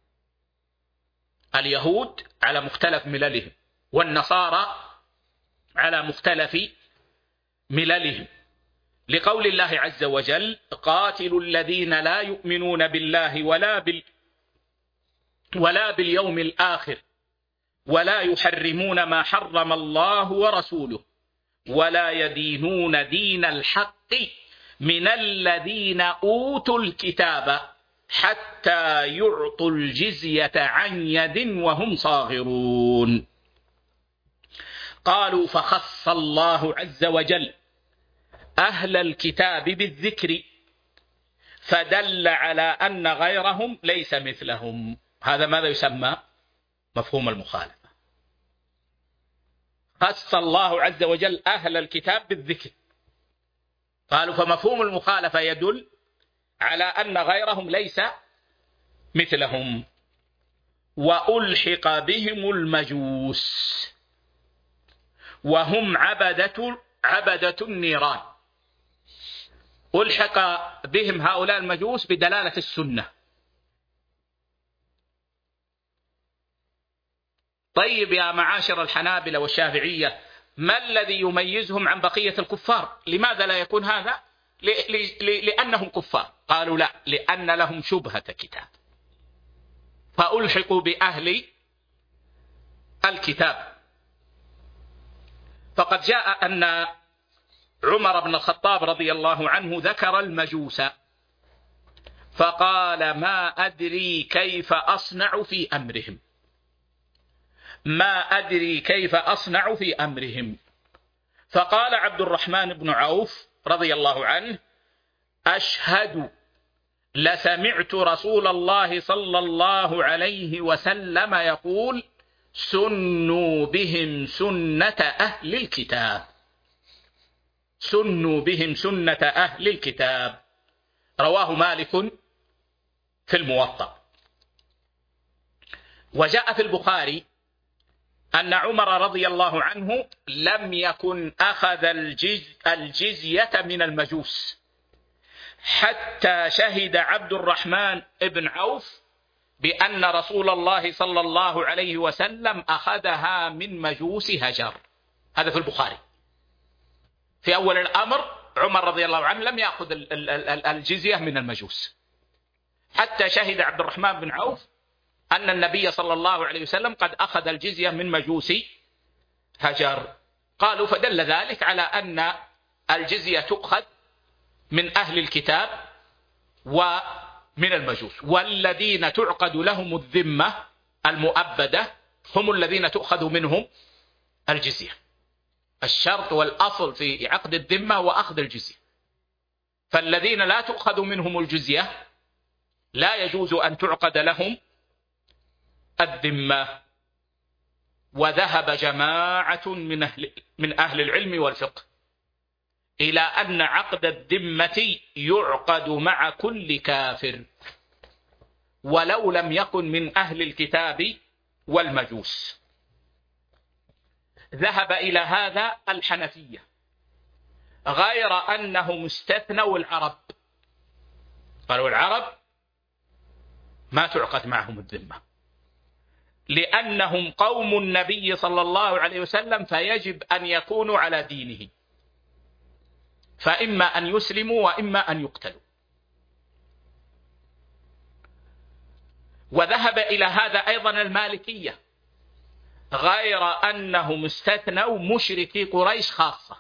اليهود على مختلف مللهم، والنصارى على مختلف مللهم، لقول الله عز وجل: قاتلوا الذين لا يؤمنون بالله ولا بال ولا باليوم الآخر ولا يحرمون ما حرم الله ورسوله ولا يدينون دين الحق من الذين أوتوا الكتاب حتى يعطوا الجزية عن يد وهم صاغرون. قالوا: فخص الله عز وجل أهل الكتاب بالذكر فدل على أن غيرهم ليس مثلهم. هذا ماذا يسمى؟ مفهوم المخالفة. خص الله عز وجل أهل الكتاب بالذكر، قالوا فمفهوم المخالفة يدل على أن غيرهم ليس مثلهم. وألحق بهم المجوس وهم عبدة عبدة النيران. ألحق بهم هؤلاء المجوس بدلالة السنة. طيب يا معاشر الحنابلة والشافعية، ما الذي يميزهم عن بقية الكفار؟ لماذا لا يكون هذا؟ لأنهم كفار. قالوا لا، لأن لهم شبهة كتاب فألحقوا بأهل الكتاب. فقد جاء أن عمر بن الخطاب رضي الله عنه ذكر المجوس فقال: ما أدري كيف أصنع في أمرهم ما أدري كيف أصنع في أمرهم فقال عبد الرحمن بن عوف رضي الله عنه: أشهد لسمعت رسول الله صلى الله عليه وسلم يقول: سنوا بهم سنة أهل الكتاب سنوا بهم سنة أهل الكتاب. رواه مالك في الموطأ. وجاء في البخاري أن عمر رضي الله عنه لم يكن أخذ الجز الجزية من المجوس حتى شهد عبد الرحمن بن عوف بأن رسول الله صلى الله عليه وسلم أخذها من مجوس هجر. هذا في البخاري. في أول الأمر عمر رضي الله عنه لم يأخذ الجزية من المجوس حتى شهد عبد الرحمن بن عوف أن النبي صلى الله عليه وسلم قد أخذ الجزية من مجوس هجر. قالوا فدل ذلك على أن الجزية تؤخذ من أهل الكتاب ومن المجوس، والذين تعقد لهم الذمة المؤبدة هم الذين تؤخذ منهم الجزية. الشرط والأصل في عقد الذمة هو أخذ الجزية، فالذين لا تؤخذ منهم الجزية لا يجوز أن تعقد لهم الذمة. وذهب جماعة من أهل, من أهل العلم والفقه إلى أن عقد الذمة يعقد مع كل كافر ولو لم يكن من أهل الكتاب والمجوس. ذهب إلى هذا الحنفية، غير أنهم استثنوا العرب. قالوا العرب ما تعقد معهم الذمة لأنهم قوم النبي صلى الله عليه وسلم، فيجب أن يكونوا على دينه، فإما أن يسلموا وإما أن يقتلوا. وذهب إلى هذا أيضا المالكية، غير أنهم استثنوا مشركي قريش خاصة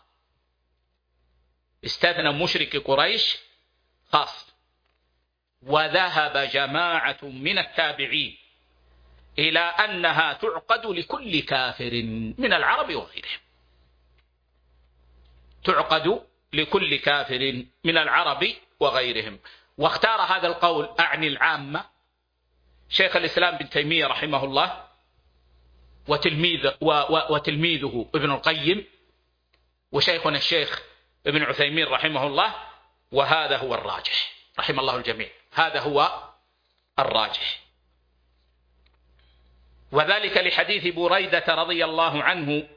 استثنوا مشركي قريش خاصة. وذهب جماعة من التابعين إلى أنها تعقد لكل كافر من العرب وغيرهم تعقد لكل كافر من العرب وغيرهم. واختار هذا القول أعني العامة شيخ الإسلام بن تيمية رحمه الله وتلميذ وتلميذه ابن القيم وشيخنا الشيخ ابن عثيمين رحمه الله، وهذا هو الراجح رحم الله الجميع، هذا هو الراجح. وذلك لحديث بريدة رضي الله عنه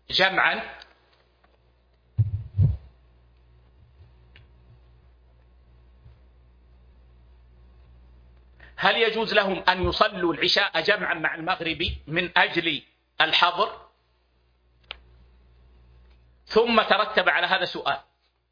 جمعا هل يجوز لهم أن يصلوا العشاء جمعا مع المغرب من أجل الحظر؟ ثم ترتب على هذا سؤال: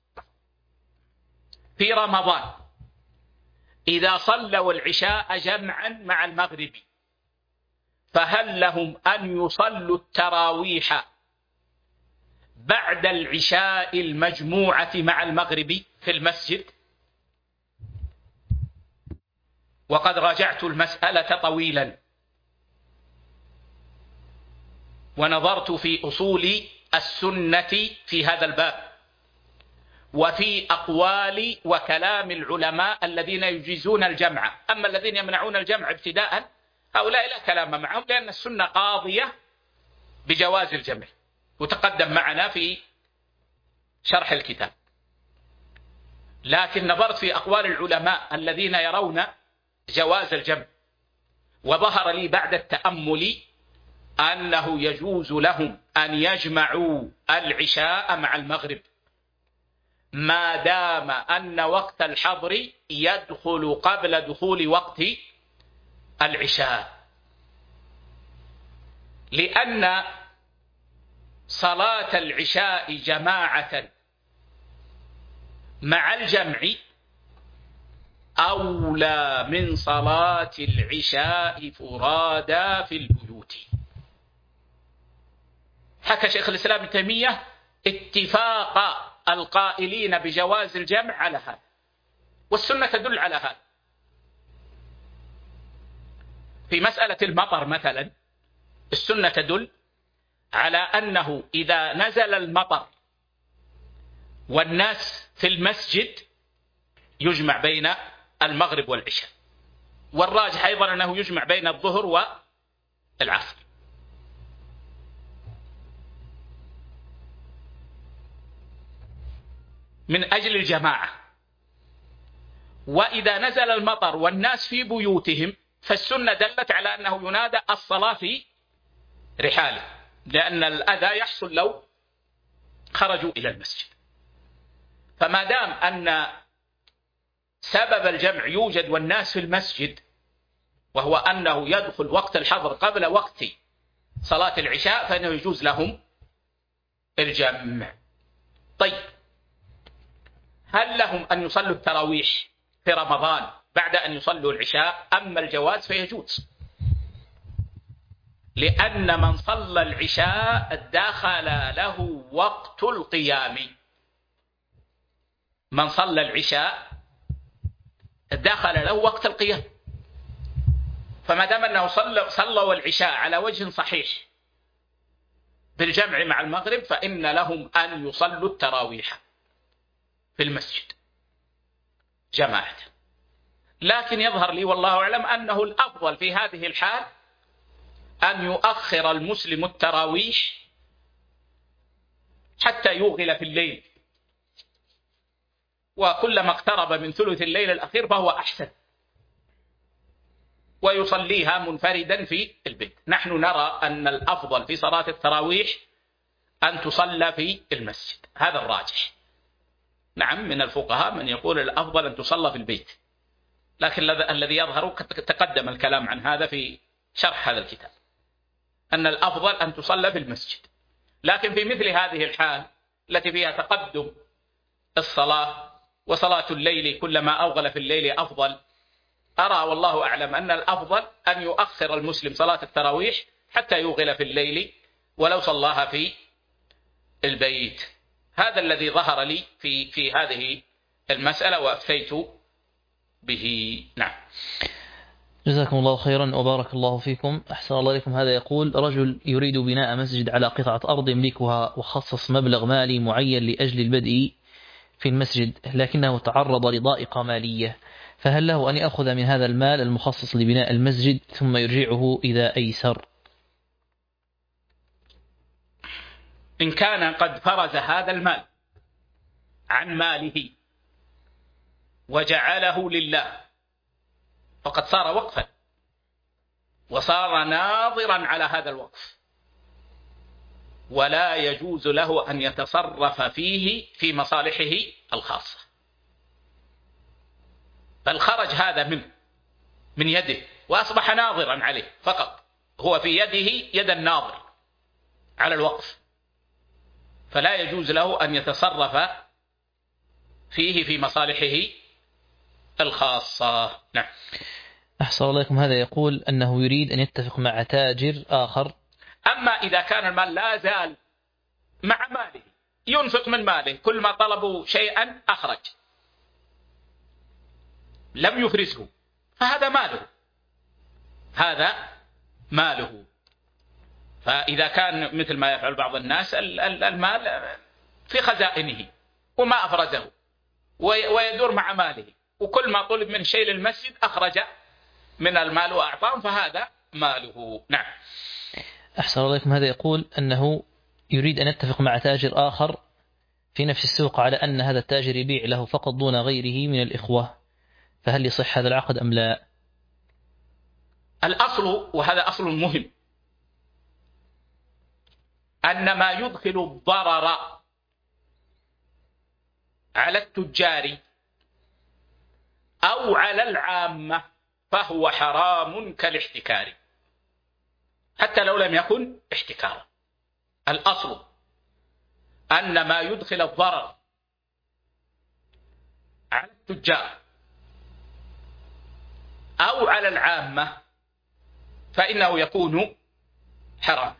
في رمضان إذا صلوا العشاء جمعا مع المغرب فهل لهم أن يصلوا التراويح بعد العشاء المجموعة مع المغرب في المسجد؟ وقد راجعت المسألة طويلا ونظرت في أصول السنة في هذا الباب وفي أقوال وكلام العلماء الذين يجيزون الجمع. أما الذين يمنعون الجمع ابتداء هؤلاء لا كلام معهم، لأن السنة قاضية بجواز الجمع، وتقدم معنا في شرح الكتاب. لكن نظرت في أقوال العلماء الذين يرون جواز الجمع، وظهر لي بعد التأمل أنه يجوز لهم أن يجمعوا العشاء مع المغرب ما دام أن وقت الحظر يدخل قبل دخول وقت العشاء، لأن صلاة العشاء جماعة مع الجمع أولى من صلاة العشاء فرادى في البيوت. حكى شيخ الإسلام ابن تيمية اتفاق القائلين بجواز الجمع على هذا، والسنة تدل على هذا. في مسألة المطر مثلا السنة تدل على أنه إذا نزل المطر والناس في المسجد يجمع بين المغرب والعشاء، والراجح أيضا أنه يجمع بين الظهر والعصر. من أجل الجماعة. وإذا نزل المطر والناس في بيوتهم فالسنة دلت على أنه ينادى الصلاة في رحاله، لأن الأذى يحصل لو خرجوا إلى المسجد. فما دام أن سبب الجمع يوجد والناس في المسجد، وهو أنه يدخل وقت الحظر قبل وقت صلاة العشاء، فإنه يجوز لهم الجمع. طيب، هل لهم أن يصلوا التراويح في رمضان بعد أن يصلوا العشاء؟ أما الجواز فيجوز، لأن من صلى العشاء دخل له وقت القيام. من صلى العشاء دخل له وقت القيام، فما دام أنه صلى صلوا العشاء على وجه صحيح بالجمع مع المغرب فإن لهم أن يصلوا التراويح في المسجد جماعة. لكن يظهر لي والله أعلم أنه الأفضل في هذه الحال أن يؤخر المسلم التراويح حتى يوغل في الليل، وكلما اقترب من ثلث الليل الأخير فهو أحسن، ويصليها منفردا في البيت. نحن نرى أن الأفضل في صلاة التراويح أن تصلى في المسجد، هذا الراجح. نعم، من الفقهاء من يقول الأفضل أن تصلى في البيت، لكن الذي يظهر تقدم الكلام عن هذا في شرح هذا الكتاب، أن الأفضل أن تصلى في المسجد. لكن في مثل هذه الحال التي فيها تقدم الصلاة وصلاة الليل كلما أوغل في الليل أفضل، أرى والله أعلم أن الأفضل أن يؤخر المسلم صلاة التراويح حتى يوغل في الليل ولو صلاها في البيت. هذا الذي ظهر لي في في هذه المسألة وأفتيت به. نعم. جزاكم الله خيرا وبارك الله فيكم. أحسن الله إليكم. هذا يقول: رجل يريد بناء مسجد على قطعة أرض يملكها وخصص مبلغ مالي معين لأجل البدء في المسجد، لكنه تعرض لضائقة مالية، فهل له أن يأخذ من هذا المال المخصص لبناء المسجد ثم يرجعه إذا أيسر؟ إن كان قد فرز هذا المال عن ماله وجعله لله فقد صار وقفا وصار ناظرا على هذا الوقف، ولا يجوز له أن يتصرف فيه في مصالحه الخاصة، بل خرج هذا منه من يده وأصبح ناظرا عليه فقط، هو في يده يد الناظر على الوقف، فلا يجوز له أن يتصرف فيه في مصالحه الخاصة. نعم. أحسن الله إليكم. هذا يقول أنه يريد أن يتفق مع تاجر آخر. أما إذا كان المال لا زال مع ماله ينفق من ماله، كل ما طلبوا شيئا أخرج لم يفرزه، فهذا ماله، هذا ماله. فإذا كان مثل ما يفعل بعض الناس المال في خزائنه وما أفرزه ويدور مع ماله، وكل ما طلب من شيء للمسجد أخرج من المال وأعطاه، فهذا ماله. نعم. أحسن الله إليكم. هذا يقول أنه يريد أن يتفق مع تاجر آخر في نفس السوق على أن هذا التاجر يبيع له فقط دون غيره من الإخوة، فهل يصح هذا العقد أم لا؟ الأصل، وهذا أصل مهم، أن ما يدخل الضرر على التجار أو على العامة فهو حرام كالاحتكار، حتى لو لم يكن احتكارا. الأصل أن ما يدخل الضرر على التجار أو على العامة فإنه يكون حرام.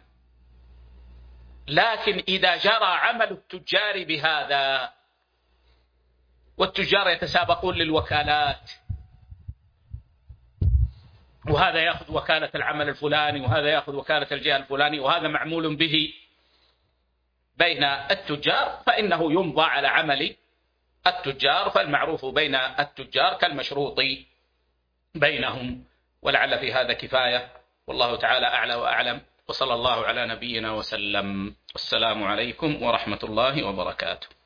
لكن إذا جرى عمل التجار بهذا، والتجار يتسابقون للوكالات، وهذا يأخذ وكالة العمل الفلاني وهذا يأخذ وكالة الجهة الفلاني، وهذا معمول به بين التجار، فإنه يمضى على عمل التجار، فالمعروف بين التجار كالمشروط بينهم. ولعل في هذا كفاية، والله تعالى أعلى وأعلم، وصلى الله على نبينا وسلم. السلام عليكم ورحمة الله وبركاته.